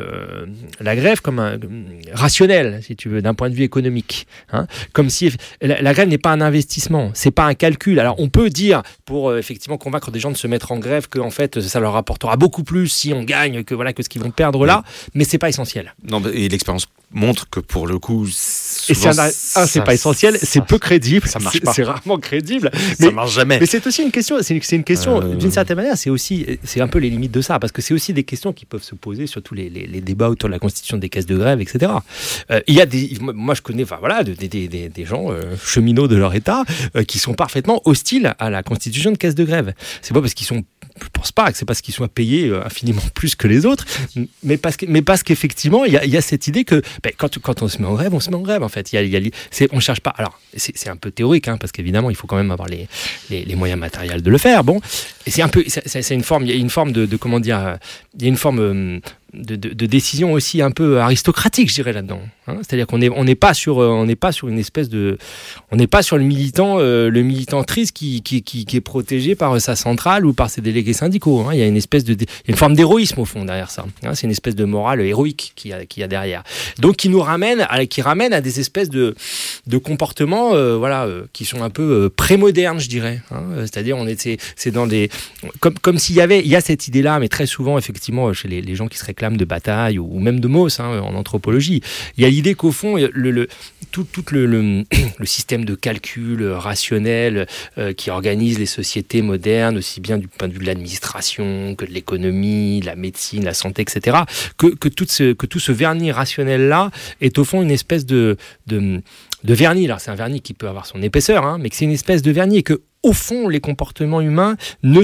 la grève comme rationnelle, si tu veux, d'un point de vue économique. Hein, comme si la grève n'est pas un investissement, c'est pas un calcul. Alors on peut dire, pour effectivement convaincre des gens de se mettre en grève, que en fait ça leur rapportera beaucoup plus si on gagne que ce qu'ils vont perdre là, mais c'est pas essentiel. Non, et l'expérience montre que pour le coup, souvent, c'est pas essentiel, c'est peu crédible, ça marche pas. C'est rarement crédible. Ça marche jamais. Mais c'est aussi une question, d'une certaine manière, c'est un peu les limites de ça, parce que c'est aussi des questions qui peuvent se poser sur tous les débats autour de la constitution des caisses de grève, etc. Il y a moi je connais, des gens cheminots de leur état qui sont parfaitement hostiles à la constitution de caisses de grève. C'est pas parce qu'ils sont, je pense pas que c'est parce qu'ils soient payés infiniment plus que les autres, mais parce qu'effectivement il y a cette idée que quand on se met en grève, en fait. On cherche pas. Alors c'est un peu théorique, hein, parce qu'évidemment il faut quand même avoir les moyens matériels de le faire. Bon, et c'est un peu, c'est une forme. Il y a une forme de comment dire. Il y a une forme de décision aussi un peu aristocratique, je dirais, là-dedans. Hein, c'est-à-dire qu'on n'est pas sur une espèce de, on n'est pas sur le militant triste qui est protégé par sa centrale ou par ses délégués syndicaux. Hein. Il y a une forme d'héroïsme au fond derrière ça. Hein, c'est une espèce de morale héroïque qu'il y a derrière. Donc qui ramène à des espèces de comportements, qui sont un peu prémodernes, je dirais. Hein. C'est-à-dire c'est dans des, comme s'il y a cette idée-là, mais très souvent effectivement chez les gens qui se réclament de bataille ou même de Mauss, hein, en anthropologie. Il y a l'idée qu'au fond, tout le système de calcul rationnel qui organise les sociétés modernes, aussi bien du point de vue de l'administration que de l'économie, de la médecine, la santé, etc., que tout ce vernis rationnel-là est au fond une espèce de vernis. Alors c'est un vernis qui peut avoir son épaisseur, hein, mais que c'est une espèce de vernis et que, au fond, les comportements humains ne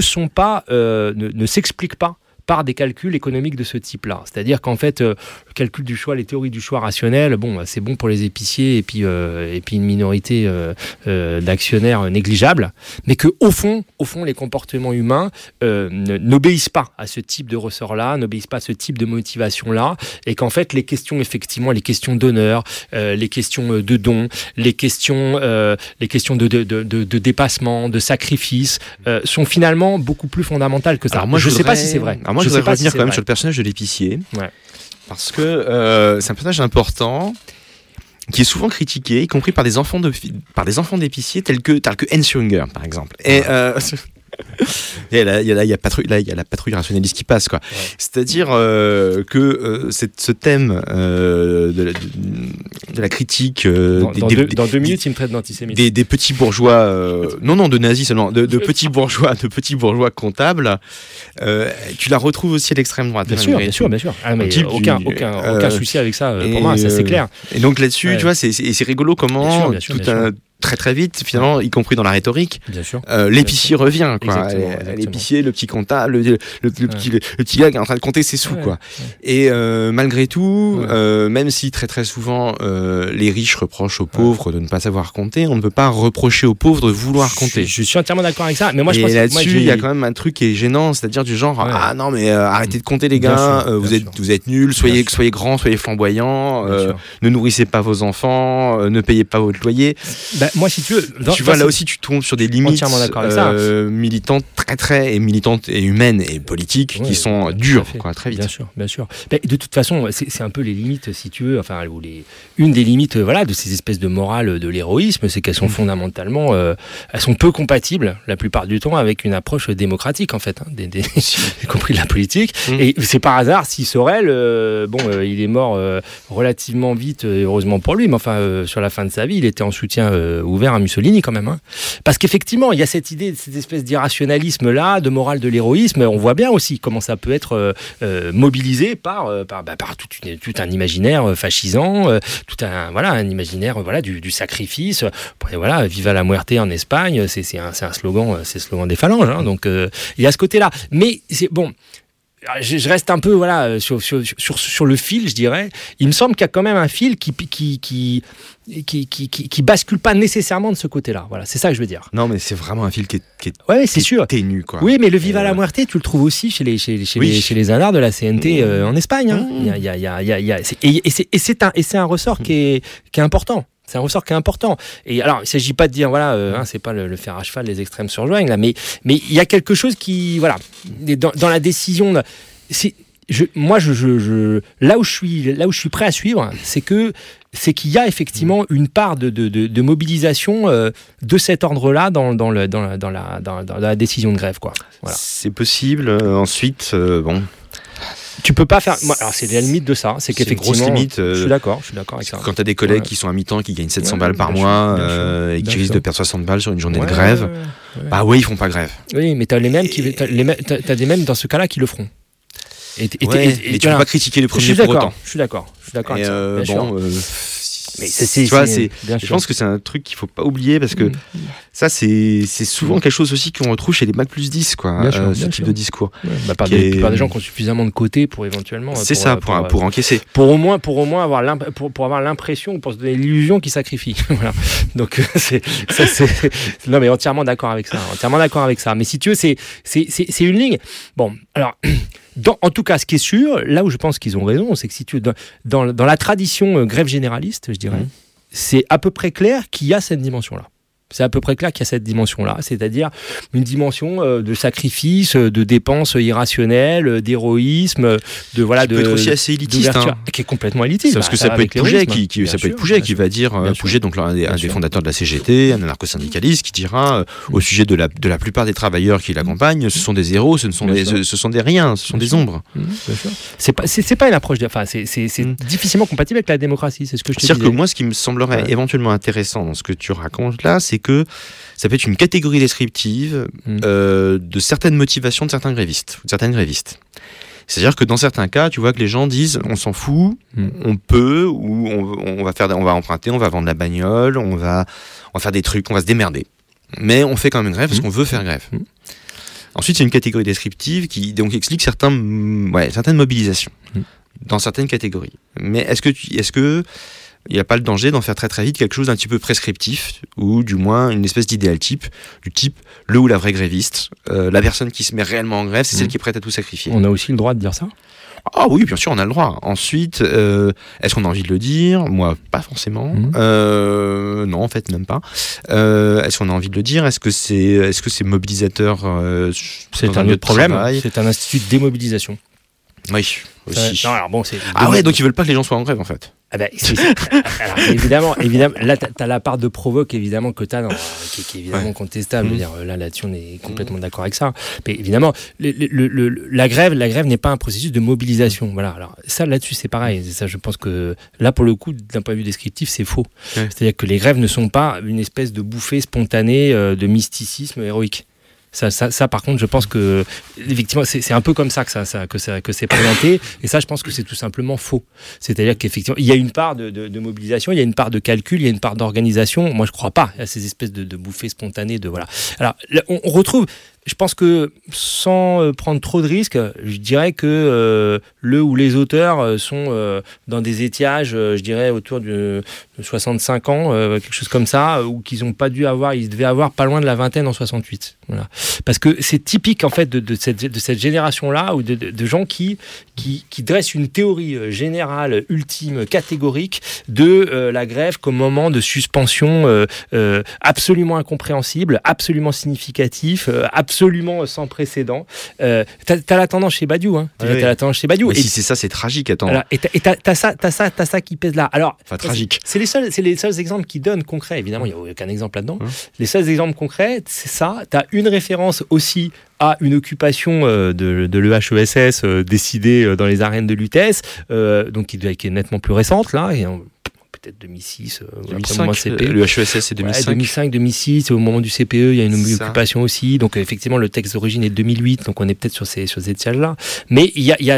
s'expliquent pas par des calculs économiques de ce type-là. C'est-à-dire qu'en fait, le calcul du choix, les théories du choix rationnel, c'est bon pour les épiciers et puis une minorité d'actionnaires négligeables, mais que au fond, les comportements humains n'obéissent pas à ce type de ressort-là, n'obéissent pas à ce type de motivation-là, et qu'en fait, les questions d'honneur, les questions de don, les questions de dépassement, de sacrifice, sont finalement beaucoup plus fondamentales que ça. Alors moi, je ne sais pas si c'est vrai. Alors moi, je voudrais revenir quand même sur le personnage de l'épicier. Ouais. Parce que c'est un personnage important qui est souvent critiqué, y compris par des enfants d'épiciers tels que Hans Junger, par exemple. Et il y a la patrouille rationaliste qui passe, quoi. Ouais. C'est-à-dire que ce thème de la critique dans 2 minutes il me traite d'antisémite, des petits bourgeois non de nazis seulement, de petits bourgeois comptables, tu la retrouves aussi à l'extrême droite. Bien sûr. Ah, mais aucun souci avec ça pour moi, ça c'est clair. Et donc là-dessus, tu vois, c'est rigolo comment très vite, finalement, y compris dans la rhétorique, l'épicier revient, quoi. Exactement. L'épicier, le petit comptable, le petit gars qui est en train de compter ses sous, quoi. Et malgré tout, même si très très souvent les riches reprochent aux pauvres de ne pas savoir compter, on ne peut pas reprocher aux pauvres de vouloir compter. Je suis entièrement d'accord avec ça, mais moi je pense là-dessus, il y a quand même un truc qui est gênant, c'est-à-dire du genre ah non mais arrêtez de compter les gars, vous êtes nuls, soyez grands, soyez flamboyants, ne nourrissez pas vos enfants, ne payez pas votre loyer. Moi, si tu veux, là aussi, tu tombes sur des limites militantes militantes et humaines et politiques qui sont dures, quoi, très vite. Bien sûr. Mais de toute façon, c'est un peu les limites, si tu veux, enfin, une des limites, de ces espèces de morale de l'héroïsme, c'est qu'elles sont fondamentalement, elles sont peu compatibles la plupart du temps avec une approche démocratique, en fait, y compris de la politique. Et c'est par hasard si Sorel, il est mort relativement vite, heureusement pour lui, mais enfin, sur la fin de sa vie, il était en soutien ouvert à Mussolini quand même, hein. Parce qu'effectivement il y a cette idée, cette espèce d'irrationalisme là, de morale de l'héroïsme. On voit bien aussi comment ça peut être mobilisé par tout un imaginaire fascisant, tout un imaginaire du sacrifice. Viva la muerte en Espagne, c'est un slogan, c'est le slogan des phalanges, hein. Donc il y a ce côté là, mais c'est bon. Je reste un peu sur le fil, je dirais. Il me semble qu'il y a quand même un fil qui bascule pas nécessairement de ce côté-là. Voilà, c'est ça que je veux dire. Non, mais c'est vraiment un fil qui est c'est sûr. Ténu, quoi. Oui, mais le Viva la muerte, tu le trouves aussi chez les anards de la CNT en Espagne. Hein. Et c'est un ressort qui est important. C'est un ressort qui est important. Et alors, il ne s'agit pas de dire, c'est pas le fer à cheval, les extrêmes se rejoignent, là, mais il y a quelque chose qui, dans la décision, là où je suis prêt à suivre, c'est qu'il y a effectivement une part de mobilisation de cet ordre-là dans la décision de grève, quoi. Voilà. C'est possible. Ensuite, tu peux pas faire. Alors c'est la limite de ça, c'est qu'effectivement. C'est une grosse limite. Je suis d'accord avec ça. Quand tu as des collègues qui sont à mi-temps, qui gagnent 700 balles par mois et qui risquent de perdre 60 balles sur une journée de grève, ils font pas grève. Oui, mais t'as les mêmes t'as des mêmes dans ce cas-là qui le feront. Mais tu peux pas critiquer les premiers pour autant. Je suis d'accord avec ça. Mais je pense que c'est un truc qu'il faut pas oublier parce que ça c'est souvent quelque chose aussi qu'on retrouve chez les Bac plus 10 quoi, ce type de discours. Par des gens qui ont suffisamment de côté pour éventuellement. Pour encaisser. Pour au moins avoir l'impression, pour se donner l'illusion qu'ils sacrifient. Voilà. Donc non mais entièrement d'accord avec ça. Mais si tu veux c'est une ligne. Bon alors. En tout cas, ce qui est sûr, là où je pense qu'ils ont raison, c'est que si tu dans la tradition grève généraliste, je dirais, c'est à peu près clair qu'il y a cette dimension-là. C'est-à-dire une dimension de sacrifice, de dépenses irrationnelles, d'héroïsme, qui peut être aussi assez élitiste, qui est complètement élitiste. Parce que ça peut être Pouget qui va dire, Pouget, donc un des fondateurs de la CGT, un anarcho-syndicaliste, qui dira au sujet de la plupart des travailleurs qui l'accompagnent, ce sont des héros, ce sont des riens, ce sont des ombres. C'est pas une approche, c'est difficilement compatible avec la démocratie, c'est ce que je te disais. C'est-à-dire que moi, ce qui me semblerait éventuellement intéressant dans ce que tu racontes là, c'est que ça peut être une catégorie descriptive de certaines motivations de certains grévistes, ou de certaines grévistes. C'est-à-dire que dans certains cas, tu vois que les gens disent on s'en fout, on peut, ou on va emprunter, on va vendre la bagnole, on va faire des trucs, on va se démerder. Mais on fait quand même grève parce qu'on veut faire grève. Ensuite, c'est une catégorie descriptive qui donc explique certaines mobilisations dans certaines catégories. Mais est-ce que il n'y a pas le danger d'en faire très très vite quelque chose d'un petit peu prescriptif, ou du moins une espèce d'idéal type, du type le ou la vraie gréviste, la personne qui se met réellement en grève, c'est celle qui est prête à tout sacrifier. On a aussi le droit de dire ça ? Ah oui, bien sûr, on a le droit. Ensuite, est-ce qu'on a envie de le dire ? Moi, pas forcément. Non, en fait, même pas. Est-ce qu'on a envie de le dire ? Est-ce que c'est mobilisateur c'est un autre problème. C'est un institut de démobilisation. Oui, aussi. Donc ils veulent pas que les gens soient en grève, en fait. Alors, évidemment, là, t'as la part de provoque, évidemment, que t'as, qui est évidemment contestable. Là-dessus, on est complètement d'accord avec ça. Mais évidemment, la grève n'est pas un processus de mobilisation. Voilà. Alors, ça, là-dessus, c'est pareil. Ça, je pense que, là, pour le coup, d'un point de vue descriptif, c'est faux. C'est-à-dire que les grèves ne sont pas une espèce de bouffée spontanée de mysticisme héroïque. Ça, par contre, je pense que effectivement, c'est un peu comme ça que c'est présenté. Et ça, je pense que c'est tout simplement faux. C'est-à-dire qu'effectivement, il y a une part de mobilisation, il y a une part de calcul, il y a une part d'organisation. Moi, je crois pas à ces espèces de bouffées spontanées. Alors, là, on retrouve. Je pense que sans prendre trop de risques, je dirais que le ou les auteurs sont dans des étiages, je dirais autour de 65 ans, quelque chose comme ça, ou qu'ils n'ont pas dû avoir, ils devaient avoir pas loin de la vingtaine en 68. Voilà. Parce que c'est typique en fait de cette génération-là, ou de gens qui dressent une théorie générale, ultime, catégorique de la grève comme moment de suspension absolument incompréhensible, absolument significatif, absolument sans précédent. T'as la tendance chez Badiou, hein. T'as la tendance chez Badiou. Mais si c'est ça, c'est tragique. Attends. Alors, et t'as ça qui pèse là. Alors, tragique. C'est les seuls exemples qui donnent concrets. Évidemment, il n'y a aucun exemple là-dedans. Les seuls exemples concrets, c'est ça. T'as une référence aussi à une occupation de l'EHESS décidée dans les arènes de l'UTS, donc qui est nettement plus récente là. Et peut-être 2006, 2005, le HESS c'est 2005. 2005, 2006, au moment du CPE, il y a une occupation aussi. Donc effectivement, le texte d'origine est de 2008, donc on est peut-être sur ces étiages-là. Mais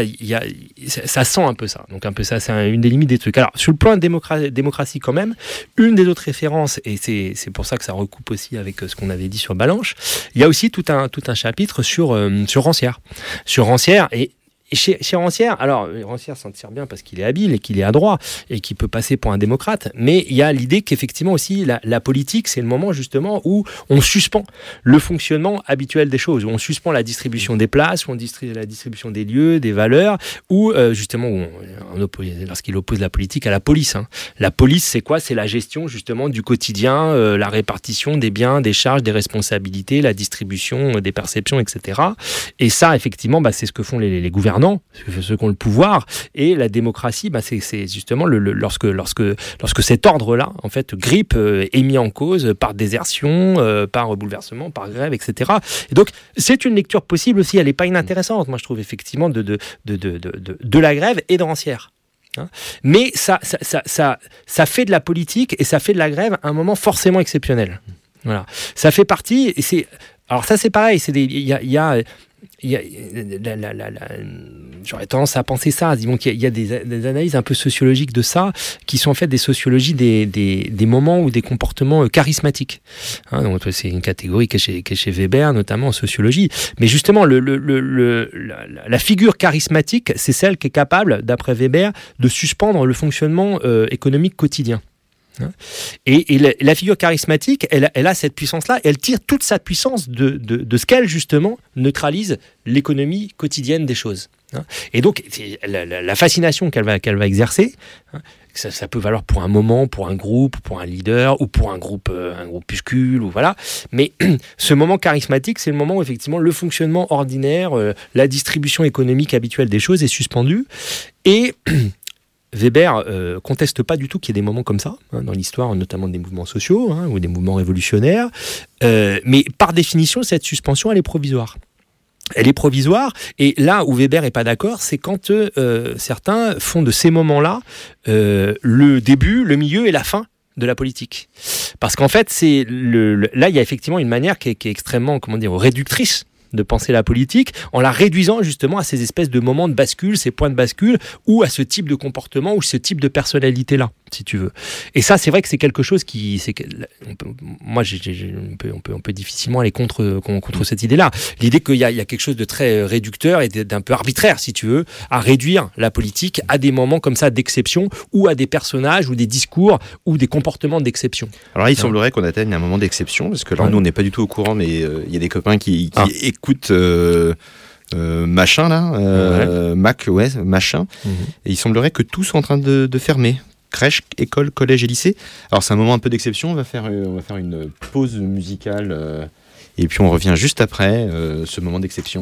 ça sent un peu ça. Donc un peu ça, c'est une des limites des trucs. Alors sur le plan de démocratie quand même, une des autres références, et c'est pour ça que ça recoupe aussi avec ce qu'on avait dit sur Balanche, il y a aussi tout un chapitre sur Rancière. Sur Rancière, et chez Rancière, alors Rancière s'en tire bien parce qu'il est habile et qu'il est adroit et qu'il peut passer pour un démocrate, mais il y a l'idée qu'effectivement aussi la politique, c'est le moment justement où on suspend le fonctionnement habituel des choses, où on suspend la distribution des places, où on la distribution des lieux, des valeurs, où justement lorsqu'il oppose la politique à la police. La police, c'est quoi ? C'est la gestion justement du quotidien, la répartition des biens, des charges, des responsabilités, la distribution des perceptions, etc. Et ça, effectivement, c'est ce que font les gouvernants, ceux qui ont le pouvoir, et la démocratie, c'est justement lorsque cet ordre-là, en fait, grippe, est mis en cause par désertion, par bouleversement, par grève, etc. Et donc, c'est une lecture possible aussi, elle n'est pas inintéressante, moi je trouve effectivement, de la grève et de Rancière. Mais ça fait de la politique et ça fait de la grève un moment forcément exceptionnel. Voilà. Ça fait partie, et alors ça c'est pareil, j'aurais tendance à penser ça, disons qu'il y a des analyses un peu sociologiques de ça, qui sont en fait des sociologies des moments ou des comportements charismatiques. Donc c'est une catégorie qui est chez Weber, notamment en sociologie. Mais justement, la figure charismatique, c'est celle qui est capable, d'après Weber, de suspendre le fonctionnement économique quotidien. Et la figure charismatique, elle a cette puissance-là, et elle tire toute sa puissance de ce qu'elle, justement, neutralise l'économie quotidienne des choses. Et donc, la fascination qu'elle va exercer, ça peut valoir pour un moment, pour un groupe, pour un leader, ou pour un groupuscule, ou voilà. Mais ce moment charismatique, c'est le moment où, effectivement, le fonctionnement ordinaire, la distribution économique habituelle des choses est suspendue. Et Weber conteste pas du tout qu'il y ait des moments comme ça dans l'histoire, notamment des mouvements sociaux ou des mouvements révolutionnaires, mais par définition cette suspension elle est provisoire. Elle est provisoire, et là où Weber n'est pas d'accord, c'est quand certains font de ces moments-là le début, le milieu et la fin de la politique. Parce qu'en fait, là il y a effectivement une manière qui est extrêmement, réductrice de penser la politique, en la réduisant justement à ces espèces de moments de bascule, ces points de bascule, ou à ce type de comportement, ou ce type de personnalité-là, si tu veux. Et ça, c'est vrai que c'est quelque chose on peut difficilement aller contre cette idée-là. L'idée qu'il y a quelque chose de très réducteur et d'un peu arbitraire, si tu veux, à réduire la politique à des moments comme ça d'exception, ou à des personnages, ou des discours, ou des comportements d'exception. Alors là, il semblerait qu'on atteigne un moment d'exception, parce que là, nous, on n'est pas du tout au courant, mais il y a des copains qui écoutent machin là, Mac, machin, et il semblerait que tout soit en train de fermer. Crèche, école, collège et lycée. Alors c'est un moment un peu d'exception, on va faire une pause musicale et puis on revient juste après ce moment d'exception.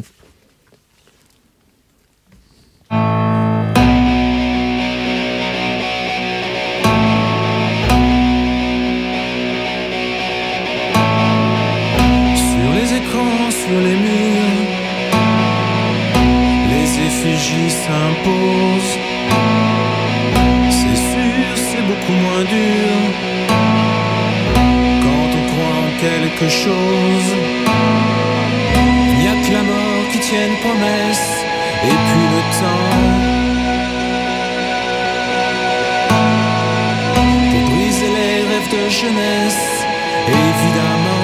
Sur les murs, les effigies s'imposent. C'est sûr, c'est beaucoup moins dur quand on croit en quelque chose. Il n'y a que la mort qui tienne promesse, et puis le temps pour briser les rêves de jeunesse, évidemment.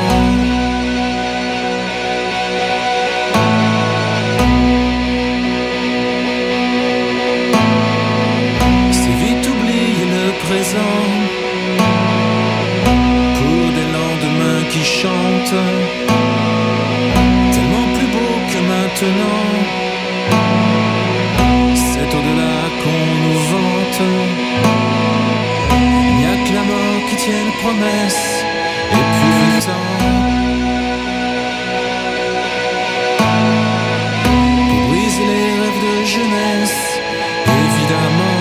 Pour des lendemains qui chantent, tellement plus beau que maintenant. C'est au-delà qu'on nous vante. Il n'y a que la mort qui tienne promesse, et puis le temps pour briser les rêves de jeunesse, évidemment.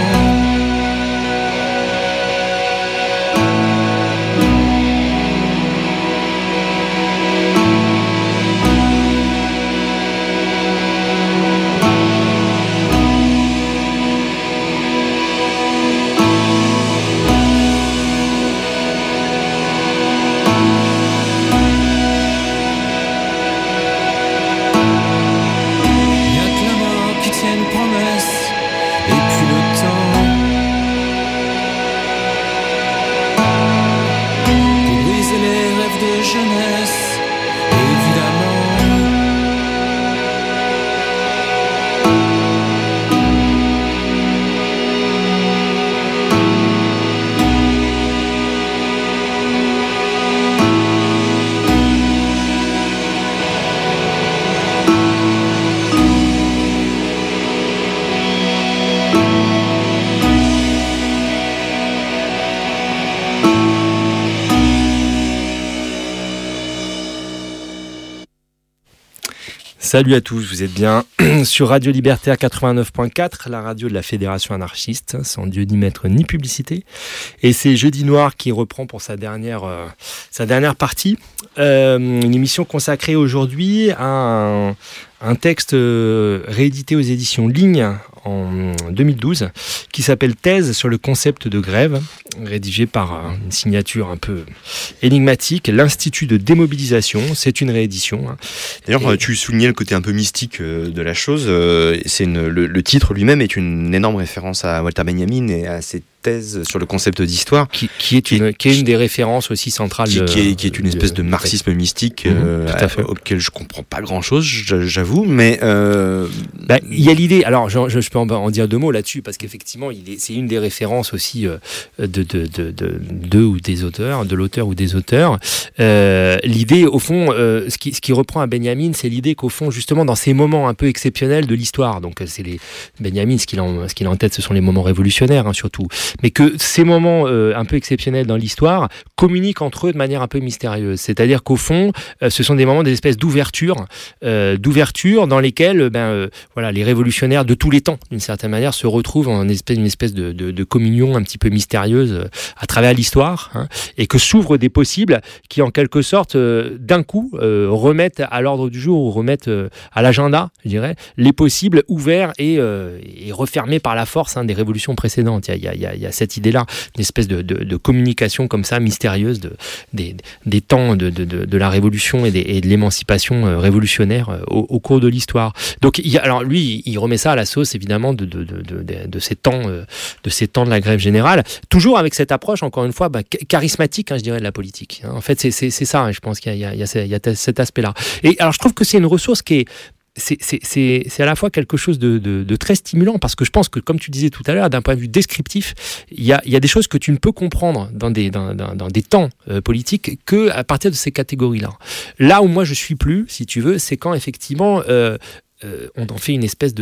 Salut à tous, vous êtes bien sur Radio Libertaire 89.4, la radio de la Fédération anarchiste, sans Dieu ni maître ni publicité. Et c'est Jeudi Noir qui reprend pour sa dernière partie. Une émission consacrée aujourd'hui à un texte réédité aux éditions Ligne en 2012 qui s'appelle Thèse sur le concept de grève, rédigé par une signature un peu énigmatique, l'Institut de démobilisation. C'est une réédition. D'ailleurs, tu soulignais le côté un peu mystique de la chose. Le titre lui-même est une énorme référence à Walter Benjamin et à ses thèses sur le concept d'histoire, qui est une des références aussi centrales, qui est une espèce de marxisme mystique auquel je comprends pas grand-chose, j'avoue, mais il y a l'idée. Alors, je peux en dire deux mots là-dessus, parce qu'effectivement, c'est une des références aussi de l'auteur ou des auteurs. L'idée, au fond, ce qui reprend à Benjamin, c'est l'idée qu'au fond, justement, dans ces moments un peu exceptionnels de l'histoire, donc c'est Benjamin, ce qu'il a en tête, ce sont les moments révolutionnaires, surtout, mais que ces moments un peu exceptionnels dans l'histoire communiquent entre eux de manière un peu mystérieuse. C'est-à-dire qu'au fond, ce sont des moments, des espèces d'ouverture dans lesquelles les révolutionnaires de tous les temps, d'une certaine manière, se retrouvent en une espèce de communion un petit peu mystérieuse à travers l'histoire, et que s'ouvrent des possibles qui, en quelque sorte, d'un coup, remettent à l'ordre du jour, ou remettent à l'agenda, je dirais, les possibles ouverts et refermés par la force des révolutions précédentes. Il y a cette idée-là, une espèce de communication comme ça, mystérieuse des temps de la révolution et de l'émancipation révolutionnaire au cours de l'histoire. Donc, alors lui, il remet ça à la sauce, évidemment, de ces temps de la grève générale, toujours avec cette approche, encore une fois, charismatique, je dirais, de la politique. En fait, c'est ça, je pense qu'il y a cet aspect-là. Et alors, je trouve que c'est une ressource qui est c'est à la fois quelque chose de très stimulant, parce que je pense que, comme tu disais tout à l'heure, d'un point de vue descriptif, il y a des choses que tu ne peux comprendre dans des temps politiques que à partir de ces catégories-là. Là où moi je suis plus, si tu veux, c'est quand effectivement on en fait une espèce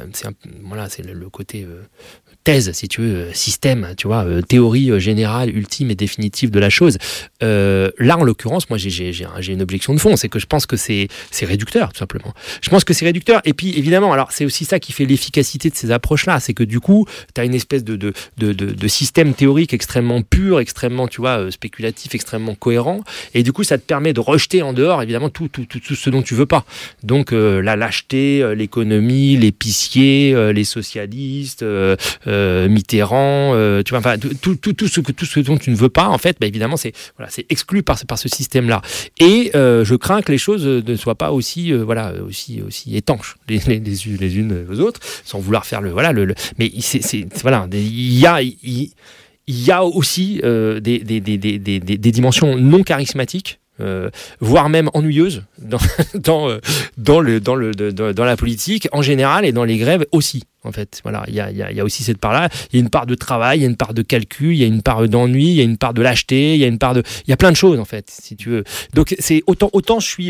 c'est le côté thèse, si tu veux, système, tu vois, théorie générale, ultime et définitive de la chose. Là, en l'occurrence, moi, j'ai une objection de fond, c'est que je pense que c'est réducteur, tout simplement. Je pense que c'est réducteur, et puis, évidemment, alors, c'est aussi ça qui fait l'efficacité de ces approches-là, c'est que, du coup, tu as une espèce de système théorique extrêmement pur, extrêmement, tu vois, spéculatif, extrêmement cohérent, et du coup, ça te permet de rejeter en dehors, évidemment, tout ce dont tu veux pas. Donc, la lâcheté, l'économie, l'épicier, les socialistes, Mitterrand, tu vois, enfin tout ce dont tu ne veux pas, en fait, évidemment, c'est exclu par ce système-là. Et je crains que les choses ne soient pas aussi étanches les unes aux autres, sans vouloir faire mais il y a aussi des dimensions non charismatiques, voire même ennuyeuses dans la politique en général, et dans les grèves aussi. En fait, il y a aussi cette part-là. Il y a une part de travail, il y a une part de calcul, il y a une part d'ennui, il y a une part de lâcheté, il y a plein de choses, en fait, si tu veux. Donc c'est autant je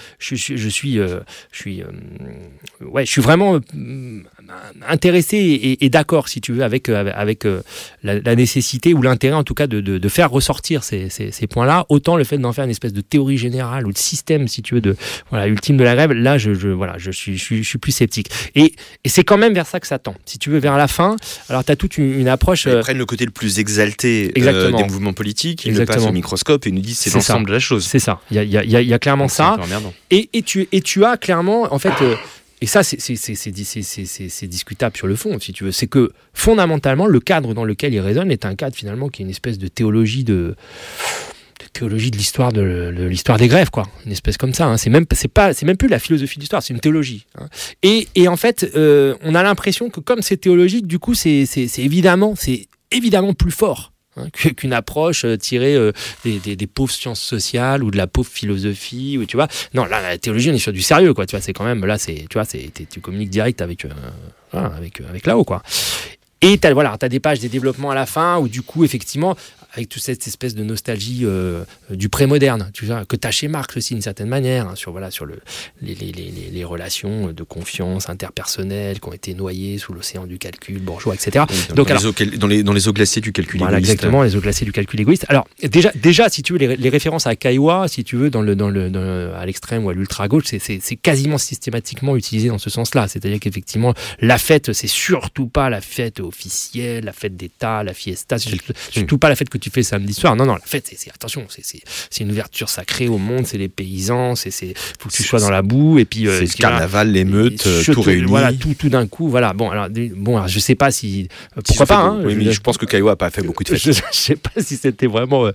suis vraiment intéressé et d'accord, si tu veux, avec la nécessité, ou l'intérêt en tout cas de faire ressortir ces points-là. Autant le fait d'en faire une espèce de théorie générale ou de système, si tu veux, ultime de la grève. Là, je suis plus sceptique. Et c'est quand même vers ça que ça tend. Si tu veux, vers la fin, alors tu as toute une approche... Ils prennent le côté le plus exalté des mouvements politiques, ils le passent au microscope et nous disent c'est l'ensemble de la chose. C'est ça. Il y a clairement ça. Et tu as clairement, en fait... et ça, c'est discutable sur le fond, si tu veux. C'est que, fondamentalement, le cadre dans lequel il résonne est un cadre, finalement, qui est une espèce de théologie de l'histoire de l'histoire des grèves, quoi, une espèce comme ça, c'est même plus la philosophie de l'histoire, c'est une théologie, et en fait on a l'impression que, comme c'est théologique, du coup c'est évidemment plus fort qu'une approche tirée des pauvres sciences sociales ou de la pauvre philosophie, ou tu vois, non, là la théologie, on est sur du sérieux, quoi, tu vois, c'est quand même, là c'est, tu vois, tu communiques direct avec là-haut, quoi. Et t'as des pages, des développements à la fin où, du coup, effectivement, avec toute cette espèce de nostalgie du pré-moderne, tu vois, que t'as chez Marx aussi d'une certaine manière, hein, sur les relations de confiance interpersonnelles qui ont été noyées sous l'océan du calcul bourgeois, etc. Donc dans les eaux glacées du calcul égoïste. Exactement, les eaux glacées du calcul égoïste. Alors déjà, si tu veux, les références à Caillois, si tu veux, à l'extrême ou à l'ultra-gauche, c'est quasiment systématiquement utilisé dans ce sens-là. C'est-à-dire qu'effectivement, la fête, c'est surtout pas la fête officielle, la fête d'État, la fiesta, c'est surtout pas la fête que tu fais samedi soir. Non, la fête, attention, c'est une ouverture sacrée au monde, c'est les paysans, faut que tu sois dans la boue, et puis... c'est le carnaval, l'émeute, tout réuni. Voilà, tout d'un coup, voilà. Bon, alors je sais pas si... Pourquoi pas, hein. Oui, mais je pense que Caillois n'a pas fait beaucoup de fêtes. Je sais pas si c'était vraiment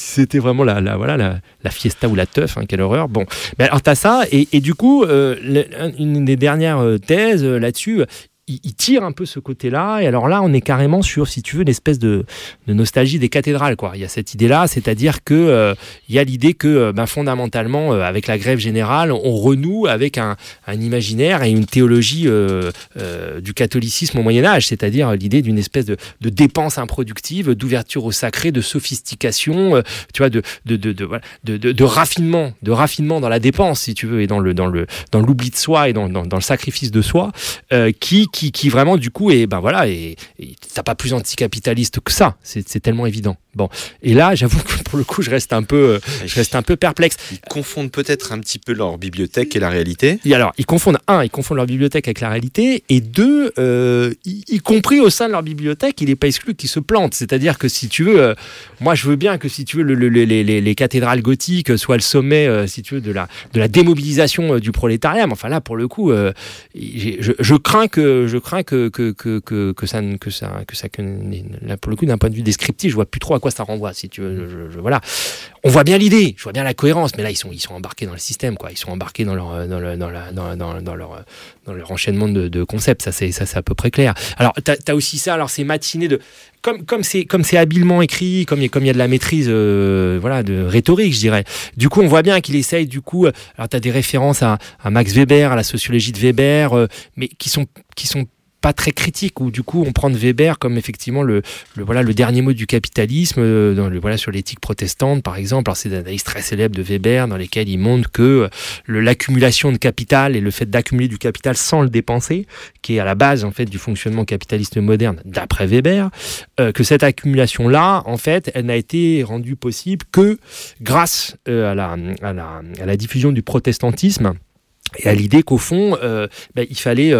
la fiesta ou la teuf, hein, quelle horreur. Bon, mais alors t'as ça, et du coup, une des dernières thèses là-dessus, il tire un peu ce côté-là, et alors là, on est carrément sur, si tu veux, une espèce de nostalgie des cathédrales, quoi. Il y a cette idée-là, c'est-à-dire que il y a l'idée que, fondamentalement, avec la grève générale, on renoue avec un imaginaire et une théologie du catholicisme au Moyen-Âge, c'est-à-dire l'idée d'une espèce de dépense improductive, d'ouverture au sacré, de sophistication, tu vois, de raffinement dans la dépense, si tu veux, et dans l'oubli de soi et dans le sacrifice de soi, qui vraiment du coup et t'as pas plus anticapitaliste que ça, c'est tellement évident. Bon, et là j'avoue que pour le coup je reste un peu perplexe. Ils confondent peut-être un petit peu leur bibliothèque et la réalité. Et alors ils confondent leur bibliothèque avec la réalité, et deux, y compris au sein de leur bibliothèque, il n'est pas exclu qu'ils se plantent. C'est-à-dire que si tu veux, moi je veux bien que si tu veux les cathédrales gothiques soient le sommet, si tu veux, de la démobilisation du prolétariat. Mais enfin là pour le coup, je crains que ça là, pour le coup, d'un point de vue descriptif, je vois plus trop à quoi ça renvoie, si tu veux. Voilà. On voit bien l'idée, je vois bien la cohérence, mais là ils sont embarqués dans le système, quoi. Ils sont embarqués dans leur enchaînement de concepts. Ça c'est à peu près clair. Alors t'as aussi ça. Alors c'est matiné de comme c'est habilement écrit, comme il y a de la maîtrise, de rhétorique, je dirais. Du coup, on voit bien qu'il essaye. Du coup, alors t'as des références à Max Weber, à la sociologie de Weber, mais qui sont pas très critiques, où du coup on prend de Weber comme effectivement le dernier mot du capitalisme, sur l'éthique protestante par exemple. Alors c'est des analyses très célèbres de Weber dans lesquelles il montre que l'accumulation de capital et le fait d'accumuler du capital sans le dépenser, qui est à la base en fait du fonctionnement capitaliste moderne d'après Weber, que cette accumulation là en fait elle n'a été rendue possible que grâce à la diffusion du protestantisme, et à l'idée qu'au fond, il fallait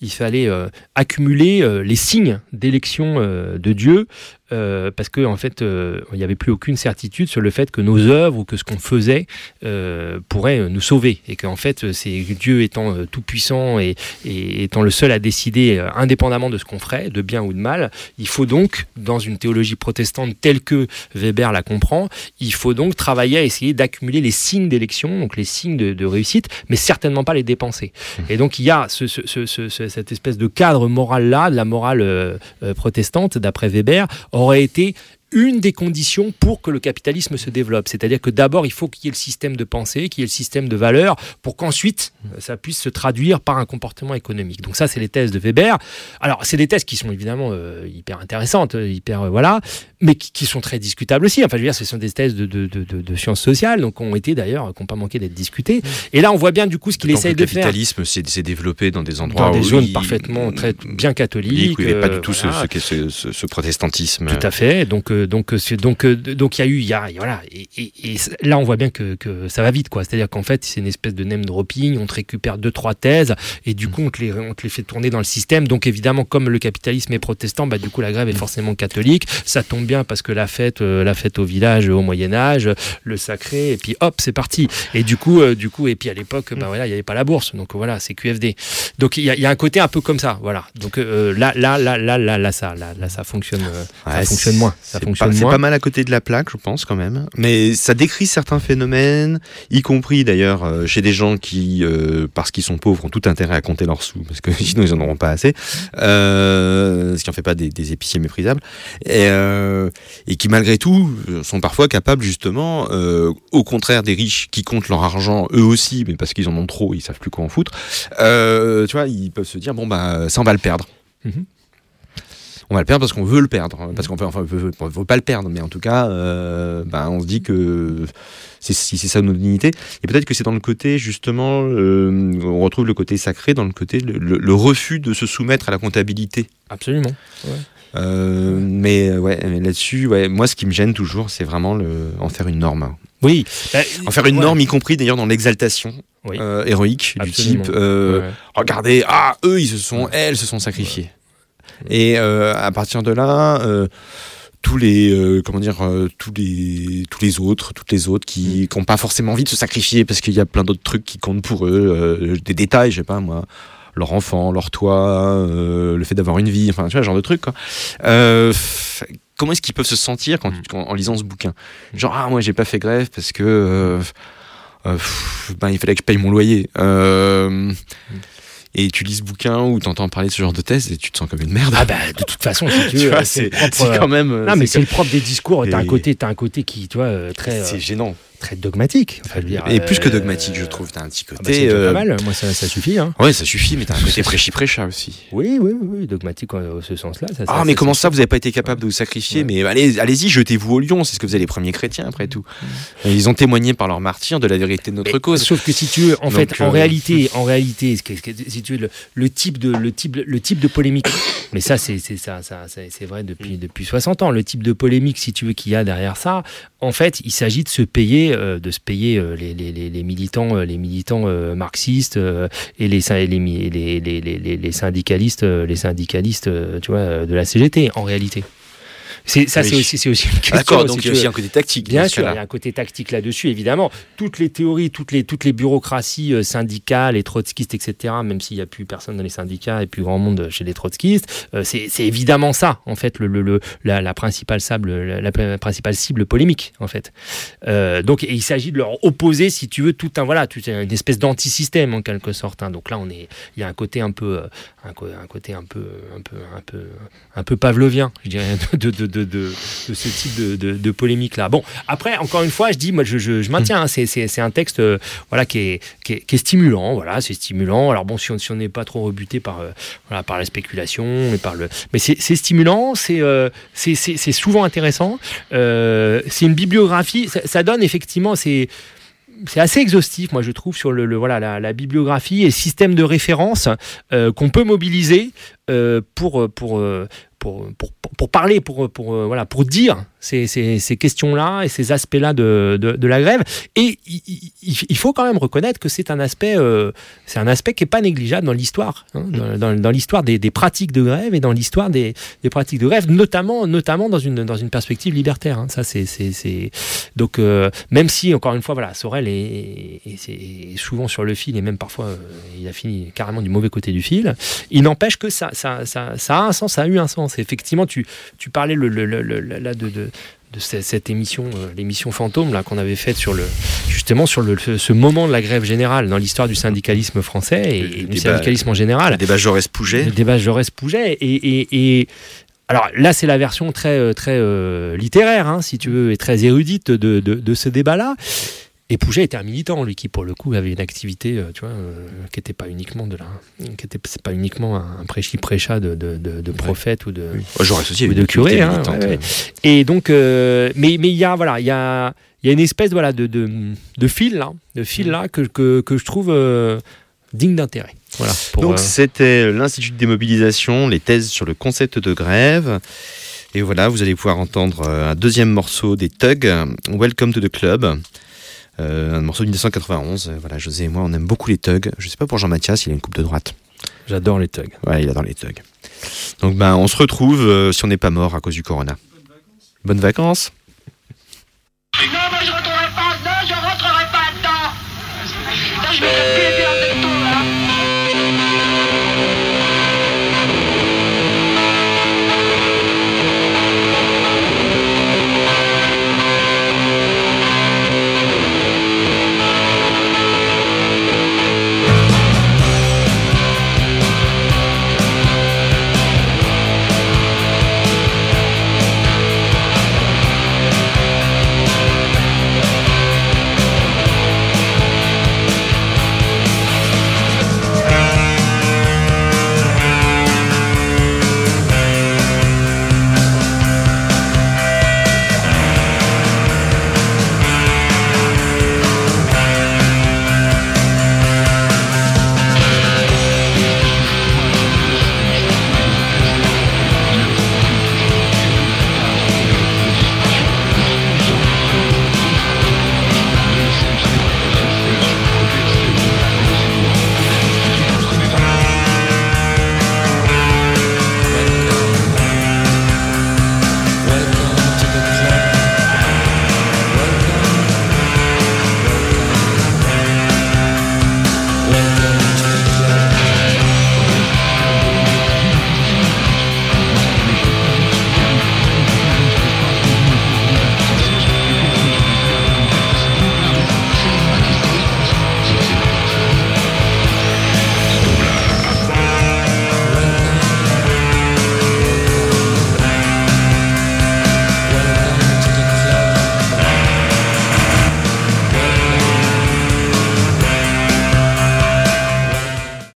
accumuler les signes d'élection de Dieu, parce que en fait, il n'y avait plus aucune certitude sur le fait que nos œuvres ou que ce qu'on faisait pourrait nous sauver, et qu'en fait, c'est Dieu étant tout puissant et étant le seul à décider indépendamment de ce qu'on ferait, de bien ou de mal. Il faut donc, dans une théologie protestante telle que Weber la comprend, il faut donc travailler à essayer d'accumuler les signes d'élection, donc les signes de réussite, mais certainement pas les dépenser. Et donc il y a cette espèce de cadre moral là, de la morale protestante d'après Weber, aurait été une des conditions pour que le capitalisme se développe. C'est-à-dire que d'abord, il faut qu'il y ait le système de pensée, qu'il y ait le système de valeurs, pour qu'ensuite, ça puisse se traduire par un comportement économique. Donc ça, c'est les thèses de Weber. Alors, c'est des thèses qui sont évidemment hyper intéressantes, mais qui sont très discutables aussi. Enfin, je veux dire, ce sont des thèses de sciences sociales, donc qui n'ont pas manqué d'être discutées. Et là, on voit bien, du coup, ce qu'il essaye de faire. Le capitalisme s'est développé dans des endroits dans des zones parfaitement très bien catholiques. Il n'y avait pas du tout ce protestantisme. Tout à fait. Donc il y a voilà, et là on voit bien que ça va vite, quoi. C'est-à-dire qu'en fait c'est une espèce de name dropping, on te récupère 2-3 thèses et du coup on te les fait tourner dans le système. Donc évidemment, comme le capitalisme est protestant, du coup la grève est forcément catholique. Ça tombe bien parce que la fête au village au Moyen-Âge, le sacré, et puis hop, c'est parti. Et du coup et puis à l'époque il n'y avait pas la bourse, donc voilà, c'est QFD. Donc il y a un côté un peu comme ça, voilà. Donc là ça fonctionne, ça fonctionne moins. C'est pas mal à côté de la plaque, je pense, quand même. Mais ça décrit certains phénomènes, y compris d'ailleurs chez des gens qui, parce qu'ils sont pauvres, ont tout intérêt à compter leurs sous, parce que sinon ils n'en auront pas assez. Ce qui en fait pas des épiciers méprisables. Et qui, malgré tout, sont parfois capables, justement, au contraire des riches qui comptent leur argent, eux aussi, mais parce qu'ils en ont trop, ils savent plus quoi en foutre. Tu vois, ils peuvent se dire, ça, on va le perdre. On va le perdre parce qu'on veut le perdre, parce qu'on veut pas le perdre, mais en tout cas, on se dit que c'est notre dignité. Et peut-être que c'est dans le côté, justement, on retrouve le côté sacré, dans le côté, le refus de se soumettre à la comptabilité. Absolument. Ouais. Mais là-dessus, moi, ce qui me gêne toujours, c'est vraiment en faire une norme. Oui. En faire une norme, y compris d'ailleurs dans l'exaltation héroïque. Absolument. Du type, regardez, eux, elles se sont sacrifiées. Et à partir de là, toutes les autres qui n'ont pas forcément envie de se sacrifier parce qu'il y a plein d'autres trucs qui comptent pour eux, des détails, je sais pas moi, leur enfant, leur toit, le fait d'avoir une vie, enfin tu vois, ce genre de trucs quoi. Comment est-ce qu'ils peuvent se sentir en lisant ce bouquin? Genre moi j'ai pas fait grève parce que il fallait que je paye mon loyer. Et tu lis ce bouquin où tu entends parler de ce genre de thèse et tu te sens comme une merde. De toute façon, si tu veux, c'est quand même. Non, mais c'est le propre des discours. T'as un côté qui, tu vois, très. C'est gênant. Très dogmatique. Et plus que dogmatique, je trouve. T'as un petit côté. C'est pas mal. Moi, ça suffit. Hein. Ouais, ça suffit, mais t'as un côté prêchi-prêcha aussi. Oui, dogmatique en ce sens-là. Mais comment ça, vous n'avez pas été capable de vous sacrifier? Mais allez-y, jetez-vous au lion. C'est ce que faisaient les premiers chrétiens, après tout. Ils ont témoigné par leur martyr de la vérité de notre cause. Sauf que si tu veux, en réalité, si tu veux, le type de polémique. Mais ça, c'est vrai depuis 60 ans. Le type de polémique, si tu veux, qu'il y a derrière ça, en fait, il s'agit de se payer les militants marxistes et les syndicalistes, tu vois, de la CGT, en réalité. C'est aussi une question. D'accord, donc il y a aussi un côté tactique. Bien sûr, il y a un côté tactique là-dessus, évidemment. Toutes les théories, toutes les bureaucraties syndicales, les trotskistes, etc., même s'il n'y a plus personne dans les syndicats et plus grand monde chez les trotskistes, c'est évidemment ça, en fait, la principale cible polémique, en fait. Donc, il s'agit de leur opposer, si tu veux, une espèce d'antisystème, en quelque sorte. Hein. Donc là, il y a un côté un peu pavlovien, je dirais, de ce type de polémique là. Bon, après encore une fois, je dis, moi je maintiens, hein, c'est un texte qui est stimulant, voilà, c'est stimulant. Alors bon, si on n'est pas trop rebuté par la spéculation mais c'est stimulant, c'est souvent intéressant. C'est une bibliographie, ça donne effectivement, c'est assez exhaustif, moi je trouve, sur la bibliographie et le système de référence qu'on peut mobiliser pour parler, pour dire ces questions-là et ces aspects-là de la grève. Et il faut quand même reconnaître que c'est un aspect qui n'est pas négligeable dans l'histoire, hein, dans l'histoire des pratiques de grève et dans l'histoire des pratiques de grève, notamment dans une perspective libertaire. Hein. Ça, c'est donc même si encore une fois, Sorel est souvent sur le fil et même parfois il a fini carrément du mauvais côté du fil. Il n'empêche que ça a un sens, ça a eu un sens. Effectivement, tu parlais de cette émission, l'émission fantôme là qu'on avait faite sur ce moment de la grève générale dans l'histoire du syndicalisme français et du syndicalisme en général. Le débat Jaurès-Pouget. Et alors là, c'est la version très très littéraire, hein, si tu veux, et très érudite de ce débat-là. Et Pouget était un militant, lui, qui pour le coup avait une activité, qui n'était pas uniquement c'est pas uniquement un prêchi-prêcha de prophète ou de curé. Hein, Et donc, mais il y a une espèce de fil là, que je trouve digne d'intérêt. Voilà. Donc c'était l'Institut de démobilisation, les thèses sur le concept de grève. Et voilà, vous allez pouvoir entendre un deuxième morceau des Thugs, Welcome to the Club. Un morceau de 1991. Voilà, José et moi, on aime beaucoup les Thugs. Je sais pas pour Jean-Mathias, il a une coupe de droite. J'adore les Thugs. Ouais, il adore les Thugs. Donc, on se retrouve si on n'est pas mort à cause du corona. Bonnes vacances. Non, moi je rentrerai pas dedans. Je vais